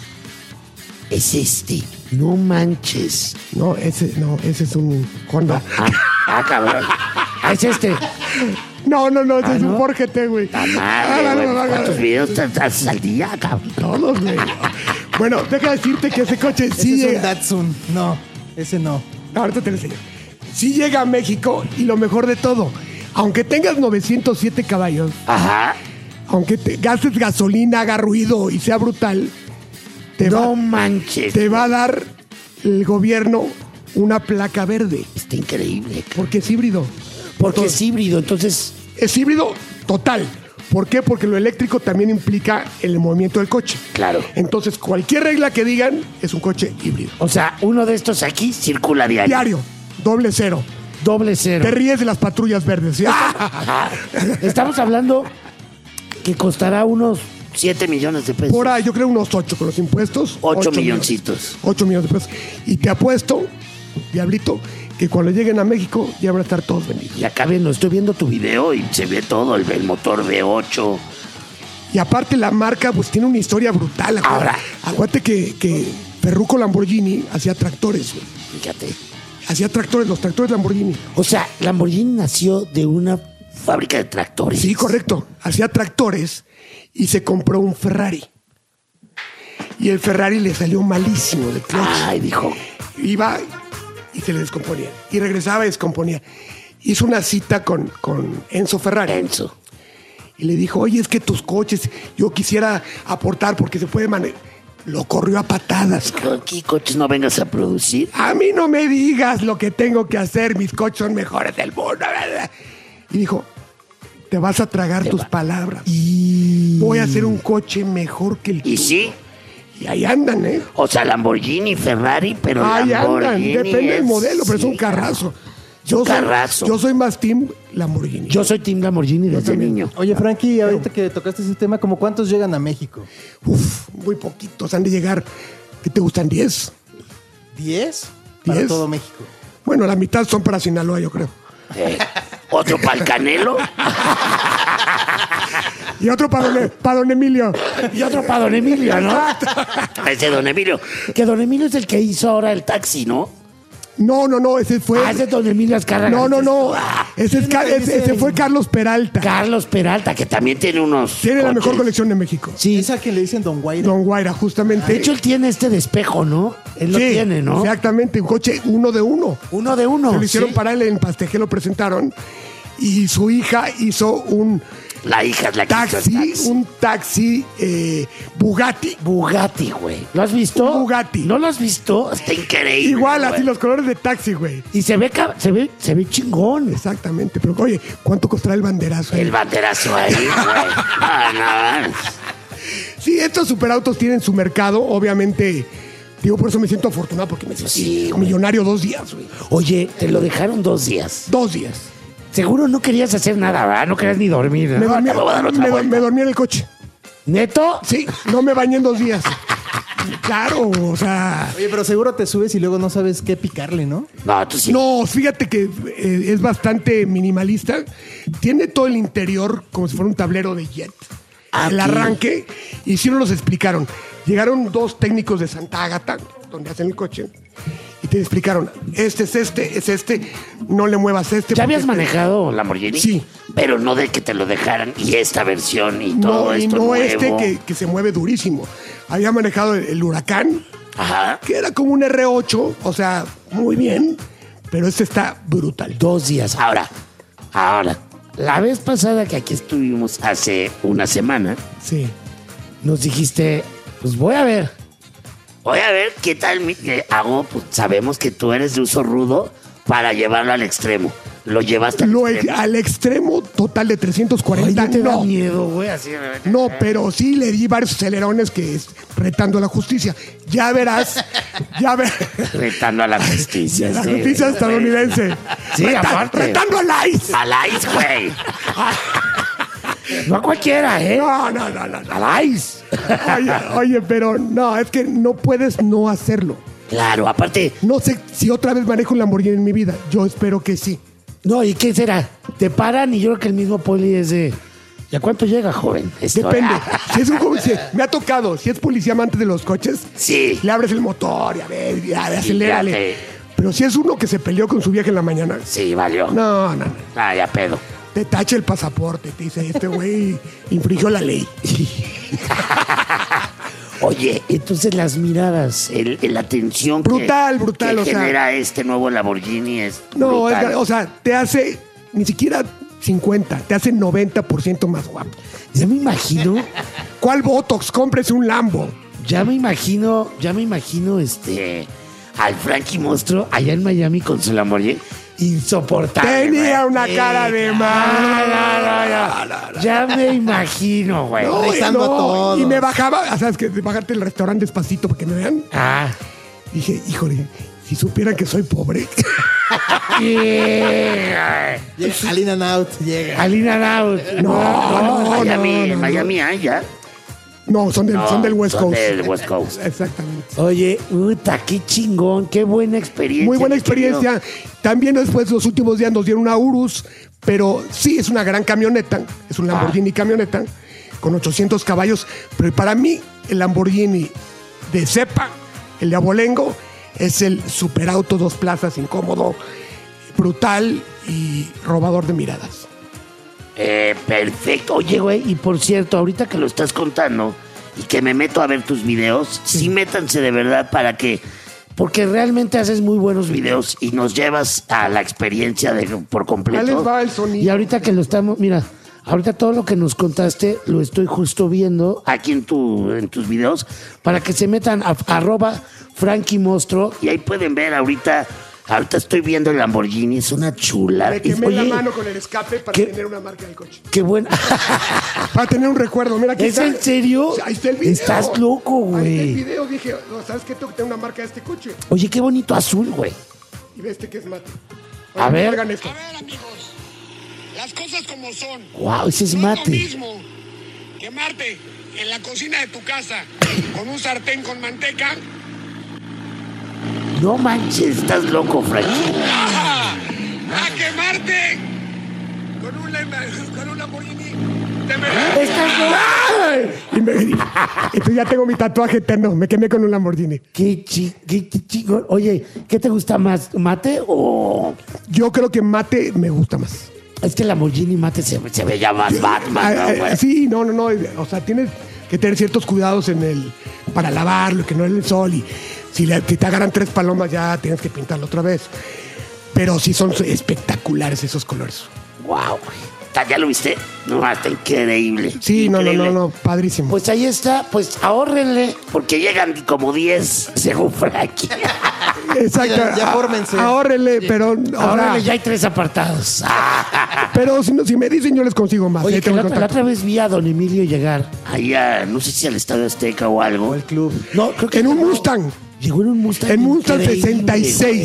Es este. No manches. No, ese, no, ese es un Honda. Ah, ah, cabrón. Ah, es este. No, no, no, ese Ah, es un ¿no? Ford G T, güey. La madre, Ah, güey. no, no, no, ¿Cuántos no. videos te te haces al día, cabrón? Todos, güey. Bueno, deja decirte que ese coche Ese sí es un llega. Datsun. No, ese no. No, ahorita te lo enseño. Sí llega a México y lo mejor de todo, aunque tengas novecientos siete caballos, Ajá. aunque te gastes gasolina, haga ruido y sea brutal, te, No va, manches. te va a dar el gobierno una placa verde, Está increíble. cabrón. porque es híbrido. Porque es híbrido, entonces. Es híbrido total. ¿Por qué? Porque lo eléctrico también implica el movimiento del coche. Claro. Entonces, cualquier regla que digan es un coche híbrido. O sea, uno de estos aquí circula diario. Diario, doble cero. Doble cero. Te ríes de las patrullas verdes. ¿sí? Ajá. Estamos hablando que costará unos siete millones de pesos. Por ahí, yo creo unos ocho con los impuestos. Ocho ocho milloncitos. ocho millones de pesos. Y te apuesto, Diablito, que cuando lleguen a México ya van a estar todos vendidos. Y acá viendo, estoy viendo tu video y se ve todo, el, el motor V ocho. Y aparte la marca pues tiene una historia brutal. Acuérdate, Ahora. acuérdate que, que Ferruco Lamborghini hacía tractores, güey. Fíjate. Hacía tractores, los tractores Lamborghini. O sea, Lamborghini nació de una fábrica de tractores. Sí, correcto. Hacía tractores y se compró un Ferrari. Y el Ferrari le salió malísimo de clutch. Ay, dijo. Iba y se le descomponía. Y regresaba y descomponía. Hizo una cita con, con Enzo Ferrari. Enzo. Y le dijo, oye, es que tus coches, yo quisiera aportar porque se puede manejar. Lo corrió a patadas. cabrón. Aquí coches no vengas a producir. A mí no me digas lo que tengo que hacer. Mis coches son mejores del mundo. Y dijo, te vas a tragar Te tus va. palabras. Voy a hacer un coche mejor que el tuyo. Y sí. Y ahí andan, ¿eh? O sea, Lamborghini, Ferrari, pero Ahí andan. Lamborghini. Depende del es- modelo, pero es un sí, carrazo. Es un Yo soy, carrazo. yo soy más team Lamborghini. Yo soy Team Lamborghini desde también. niño. Oye, Frankie, ahorita que tocaste ese tema, ¿como cuántos llegan a México? Uf, muy poquitos. Han de llegar. ¿Qué te gustan? ¿diez? ¿Diez? Para Diez. todo México. Bueno, la mitad son para Sinaloa, yo creo. Eh, Otro para el Canelo. Y otro para don, para don Emilio. Y otro para Don Emilio, ¿no? Ese Don Emilio. Que Don Emilio es el que hizo ahora el taxi, ¿no? No, no, no, ese fue. Ah, ese es Don Emilio Azcárraga. No, no, no. Ese, es ¿Quién Ca- es ese, ese? ese fue Carlos Peralta. Carlos Peralta, que también tiene unos. Tiene la coches. mejor colección de México. Sí. Es a quien le dicen Don Guaira. Don Guaira, justamente. De hecho, él tiene este de espejo, ¿no? Él lo Sí, tiene, ¿no? Exactamente, un coche uno de uno. Uno de uno. Se lo hicieron sí. para él en Pastejé, lo presentaron. Y su hija hizo un La hija es la que hizo el taxi, taxi. un taxi eh, Bugatti. Bugatti, güey. ¿Lo has visto? Bugatti. ¿No lo has visto? Está increíble. Igual, güey. así los colores de taxi, güey. Y se ve, cab- se ve, se ve chingón. Exactamente, pero oye, ¿cuánto costará el banderazo? El banderazo ahí, güey. Ah, no. Sí, estos superautos tienen su mercado, obviamente. Digo, por eso me siento afortunado porque me siento Sí, güey. millonario dos días, güey. Oye, te lo dejaron dos días. Dos días. Seguro no querías hacer nada, ¿verdad? No querías ni dormir. ¿no? Me dormí, Te voy a dar otra me, vuelta. me dormí en el coche. ¿Neto? Sí, no me bañé en dos días. Claro, o sea... Oye, pero seguro te subes y luego no sabes qué picarle, ¿no? No, tú sí. No, fíjate que eh, es bastante minimalista. Tiene todo el interior como si fuera un tablero de jet. Ah, el ok. arranque, y sí nos los explicaron. Llegaron dos técnicos de Santa Ágata, donde hacen el coche, y te explicaron, este es este, es este, no le muevas este. ¿Ya habías este- manejado Lamborghini? Sí. Pero no de que te lo dejaran y esta versión y todo No, y esto no nuevo. este que, que se mueve durísimo. Había manejado el, el Huracán, Ajá. que era como un R ocho, o sea, muy bien, pero este está brutal. Dos días. Ahora, ahora, la vez pasada que aquí estuvimos hace una semana, Sí. nos dijiste, pues voy a ver. Voy a ver qué tal mi- que hago. Pues sabemos que tú eres de uso rudo para llevarlo al extremo. Lo llevaste al Lo, extremo. al extremo total de trescientos cuarenta, Ay, ¿no te da no. miedo, güey? Así de repente. No, pero sí le di varios acelerones que es retando a la justicia. Ya verás, ya verás. Retando a la justicia. La sí, justicia güey. estadounidense. Sí, Reta- aparte. Retando al ICE. Al ICE, güey. No a cualquiera, ¿eh? No, no, no, no. no. Al ICE. Oye, oye, pero no, es que no puedes no hacerlo. Claro, aparte. No sé si otra vez manejo un Lamborghini en mi vida. Yo espero que sí. No, ¿y qué será? Te paran y yo creo que el mismo poli es de... ¿Y a cuánto llega, joven? Esto- Depende. Si es un joven- si- me ha tocado. Si es policía amante de los coches, Sí. le abres el motor y a ver, ya, Y acelérale. ya te- Pero si es uno que se peleó con su vieja en la mañana, Sí, valió. no, no, no. Ah, ya pedo. Te tacha el pasaporte. Te dice, este güey infringió la ley. Oye, entonces las miradas, el, el- la tensión que- Brutal, brutal, que o sea. genera este nuevo Lamborghini es No, brutal. es- o sea, te hace ni siquiera cincuenta, te hace noventa por ciento más guapo. Ya me imagino, ¿Cuál Botox? Cómprese un Lambo. ya me imagino, ya me imagino este al Frankie Monstruo allá en Miami con su Lamborghini. Insoportable. Tenía güey. una Sí. cara de No, mal. no, no, no. Ya me imagino, güey. No, Besando no, a todos. Y me bajaba, ¿sabes que bajarte el restaurante despacito para que me vean? Ah. Dije, híjole, si supieran que soy pobre. Yeah. Llega Alina Naut, llega. Alina Now. No, no, Miami, no, no, no. Miami hay ya. No, son del, No, son del West son Coast. del West Coast. Exactamente. Oye, puta, qué chingón, qué buena experiencia. Muy buena mi querido. experiencia. También después, los últimos días nos dieron una Urus, pero sí, es una gran camioneta. Es un Lamborghini camioneta con ochocientos caballos. Pero para mí, el Lamborghini de cepa, el de Abolengo, es el superauto dos plazas, incómodo, brutal y robador de miradas. Eh, perfecto. Oye, güey, y por cierto, ahorita que lo estás contando y que me meto a ver tus videos, sí, métanse de verdad para que... Porque realmente haces muy buenos videos y nos llevas a la experiencia de, por completo. Ahí les va el sonido. Y ahorita que lo estamos... Mira, ahorita todo lo que nos contaste lo estoy justo viendo aquí en, tu, en tus videos para que se metan a, a arroba Frankie Monstruo y ahí pueden ver ahorita... Ahorita estoy viendo el Lamborghini, es una chula. Me quemé Oye, la mano con el escape para ¿qué? tener una marca del coche. qué buena... Para tener un recuerdo. Mira, aquí ¿Es está. en serio? Ahí está el video. Estás loco, Ahí está el güey. video. Dije, no, ¿sabes qué? Tengo que tener una marca de este coche. Oye, qué bonito azul, güey. Y ve este que es mate. A ver. Hagan esto. Las cosas como son. Wow, ese es No mate. Es lo mismo quemarte en la cocina de tu casa con un sartén con manteca. No manches, estás loco, Frankie. ¡Ajá! A quemarte con un, Lam- con un Lamborghini. De verdad. Estás loco. Y me- entonces ya tengo mi tatuaje eterno. Me quemé con un Lamborghini. Qué chi- qué chi- chingón. Oye, ¿qué te gusta más, mate o...? Yo creo que mate me gusta más. Es que el Lamborghini mate se, se ve ya más Batman, ¿no, Ah, güey? ah, sí, no, no, no. O sea, tienes que tener ciertos cuidados en el para lavarlo, que no es el sol. Y si, le- si te agarran tres palomas, ya tienes que pintarlo otra vez. Pero sí son espectaculares esos colores. Wow, güey. ¿Ya lo viste? No, está increíble. Sí, no, no, Increíble. no, no, padrísimo. Pues ahí está, pues ahórrenle, porque llegan como diez, según Frankie. Exacto. Ya- ya a- fórmense. Ahórrenle, pero. o Ahórrenle, sea, ya hay tres apartados. pero si, no- si me dicen, yo les consigo más. Oye, Ahí que tengo la, el otra- la contacto. otra vez vi a don Emilio llegar allá, no sé si al Estadio Azteca o algo. El club. No, creo que En un llegó- Mustang. Llegó en un Mustang. En Mustang increíble, sesenta y seis. güey.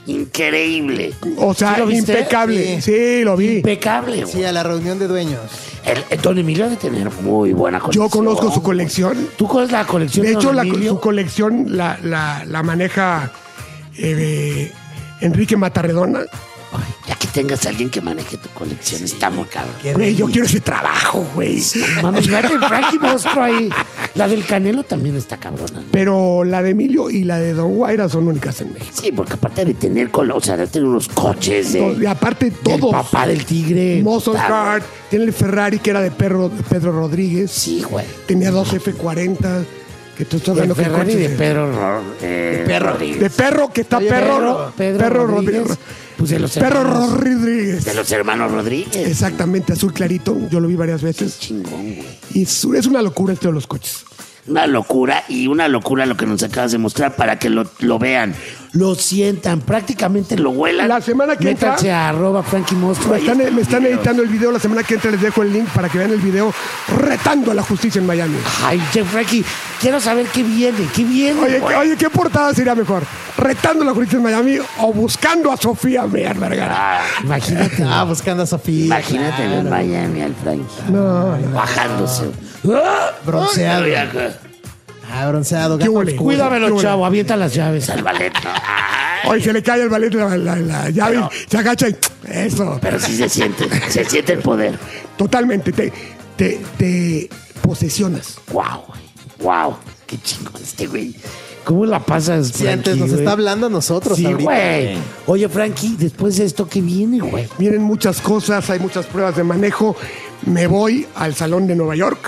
Increíble. O sea, ¿Sí lo viste? impecable. Sí. sí, lo vi. Impecable. Sí, a la reunión de dueños. El, el Don Emilio debe tener muy buena colección. Yo conozco su colección. ¿Tú conoces la colección De de hecho, Don la, Emilio? su colección la, la, la maneja eh, Enrique Matarredona. Ya que tengas a alguien que maneje tu colección, está muy cabrón. Güey, yo quiero ese trabajo, güey. Mames, fíjate, Frankie Monstruo ahí. La del Canelo también está cabrona. Pero la de Emilio y la de Don Guaira son únicas en México. Sí, porque aparte de tener colo, o sea, de tener unos coches de, Y aparte todos. del papá del tigre. Muscle Está, Car, tiene el Ferrari que era de Perro, de Pedro Rodríguez. Sí, güey. Tenía dos F cuarenta. Que tú estás El hablando que Ferrari coches de Pedro Ro- eh, de perro, Rodríguez. de perro que está Oye, perro, Pedro- Pedro perro Rodríguez, Rodríguez, pues de los perro hermanos- Rodríguez, De los hermanos Rodríguez. exactamente, azul clarito, yo lo vi varias veces. Chingón, güey. Y es, es una locura esto de los coches. Una locura y una locura lo que nos acabas de mostrar para que lo, lo vean, lo sientan, prácticamente lo huelan. La semana que entra- Métanse a arroba Frankie Monstruo. Me están, Ahí me están video. editando el video, la semana que entra les dejo el link para que vean el video retando a la justicia en Miami. Ay, Che Frankie, quiero saber qué viene, qué viene. Oye, güey. oye, ¿qué portada sería mejor? ¿Retando a la justicia en Miami o buscando a Sofía Vergara? Ah, imagínate. Ah, buscando a Sofía. Imagínate claro. en Miami al Frankie. No, no. Bajándose. ¡Ah! Bronceado. Ay, acá. Ah, bronceado. ¿Qué gato huele? oscuro. Cuídamelo, Qué bueno. chavo, avienta las llaves al ballet. Ay, Hoy se le cae el ballet la, la, la llave, Pero- se agacha y eso. pero sí se siente, se siente el poder. Totalmente, te, te, te posesionas. Wow, güey. Wow, qué chingón este güey. ¿Cómo la pasas, Sí, antes Frankie, nos güey? está hablando a nosotros Sí, ahorita. güey. Oye, Frankie, después de esto, ¿qué viene, güey? Vienen muchas cosas, hay muchas pruebas de manejo. Me voy al Salón de Nueva York.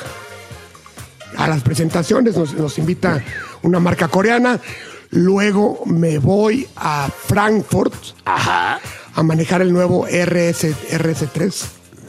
A las presentaciones nos, nos invita una marca coreana. Luego me voy a Frankfurt Ajá. a manejar el nuevo R S, R S tres.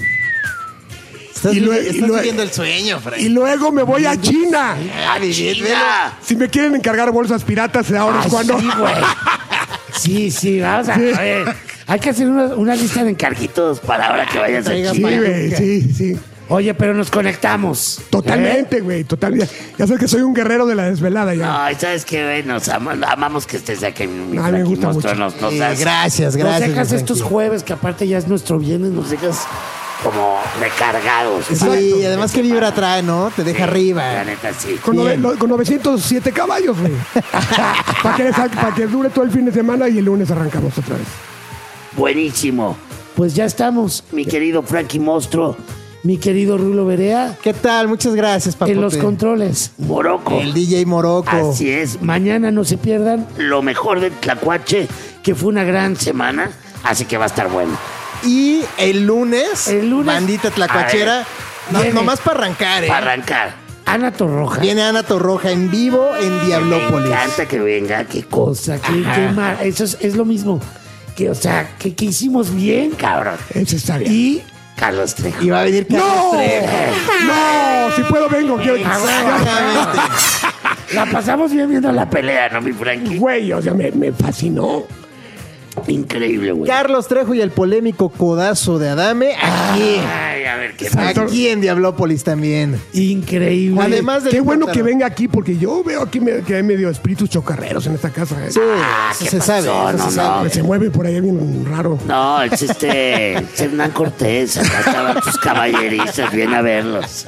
Estás, Y vi- lue- estás y lue- viviendo el sueño, Frank. Y luego me voy a China. ¡A China! Si me quieren encargar bolsas piratas, ahora es Ah, cuando. sí, güey. Sí, sí, vamos a Sí. oye, hay que hacer una, una lista de encarguitos para ahora que vayas a Traiga Sí, China. güey, sí, sí. Oye, pero nos conectamos. Totalmente, güey, total. Ya, ya sabes que soy un guerrero de la desvelada ya. Ay, ¿sabes qué, güey? Nos ama- amamos que estés aquí. Mi Ay, me Frankie gusta Monstruo. mucho. Nos, nos Sí, das- gracias, Nos gracias, dejas mi estos Frankie. jueves, que aparte ya es nuestro viernes, nos dejas como recargados. Sí, y además qué vibra trae, ¿no? Te deja La arriba. neta, sí. Con, nove- Bien. lo- con novecientos siete caballos, güey. Para que, le sal- pa' que dure todo el fin de semana y el lunes arrancamos otra vez. Buenísimo. Pues ya estamos, mi querido Frankie Monstruo, mi querido Rulo Berea, ¿Qué tal? Muchas gracias, papote. en los controles. Morocco. El D J Morocco. Así es. Mañana no se pierdan lo mejor del Tlacuache, que fue una gran semana, así que va a estar bueno. Y el lunes, El lunes- bandita tlacuachera, A no, viene. nomás para arrancar, ¿eh? Para arrancar, Ana Torroja. Viene Ana Torroja en vivo en Me Diablópolis. encanta que venga, qué cosa, qué, qué mar- Eso es, es lo mismo. Que, o sea, que, que hicimos bien, cabrón. Eso está bien. Y Carlos Trejo. Y va a venir Carlos ¡No! Trejo. No, si puedo vengo. Quiero... Exactamente. La pasamos bien viendo la pelea, ¿no, mi Frankie? Güey, o sea, me, me fascinó. Increíble, güey. Carlos Trejo y el polémico codazo de Adame aquí. Ay, a ver qué pasa. Aquí en Diablópolis también. Increíble. Además de Qué bueno que venga aquí porque yo veo aquí me- que hay medio espíritus chocarreros en esta casa. ¿eh? Sí, Ah, eso ¿qué se pasó? sabe. Eso No, se no. sabe. Se mueve por ahí bien raro. No, es este es Hernán Cortés. Acá estaban sus caballeristas. Viene a verlos.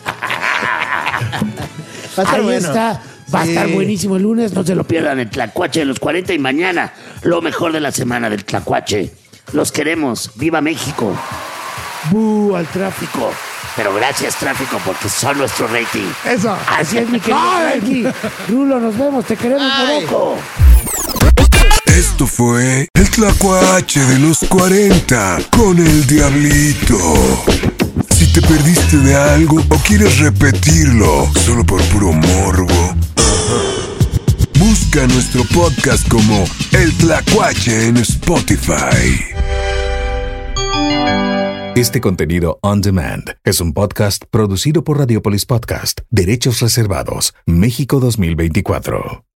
Va a estar Ahí bueno. está. Va Sí. a estar buenísimo el lunes. No se lo pierdan. El Tlacuache de los cuarenta y mañana lo mejor de la semana del Tlacuache. Los queremos. ¡Viva México! ¡Bu al tráfico! Pero gracias, tráfico, porque son nuestro rating. Eso. Así es, mi querido Ay. Frankie. Rulo, nos vemos. Te queremos, Ay. Morocco. Esto fue el Tlacuache de los cuarenta con el Diablito. Si te perdiste de algo o quieres repetirlo solo por puro morbo, busca nuestro podcast como El Tlacuache en Spotify. Este contenido on demand es un podcast producido por Radiopolis Podcast, Derechos Reservados, México dos mil veinticuatro.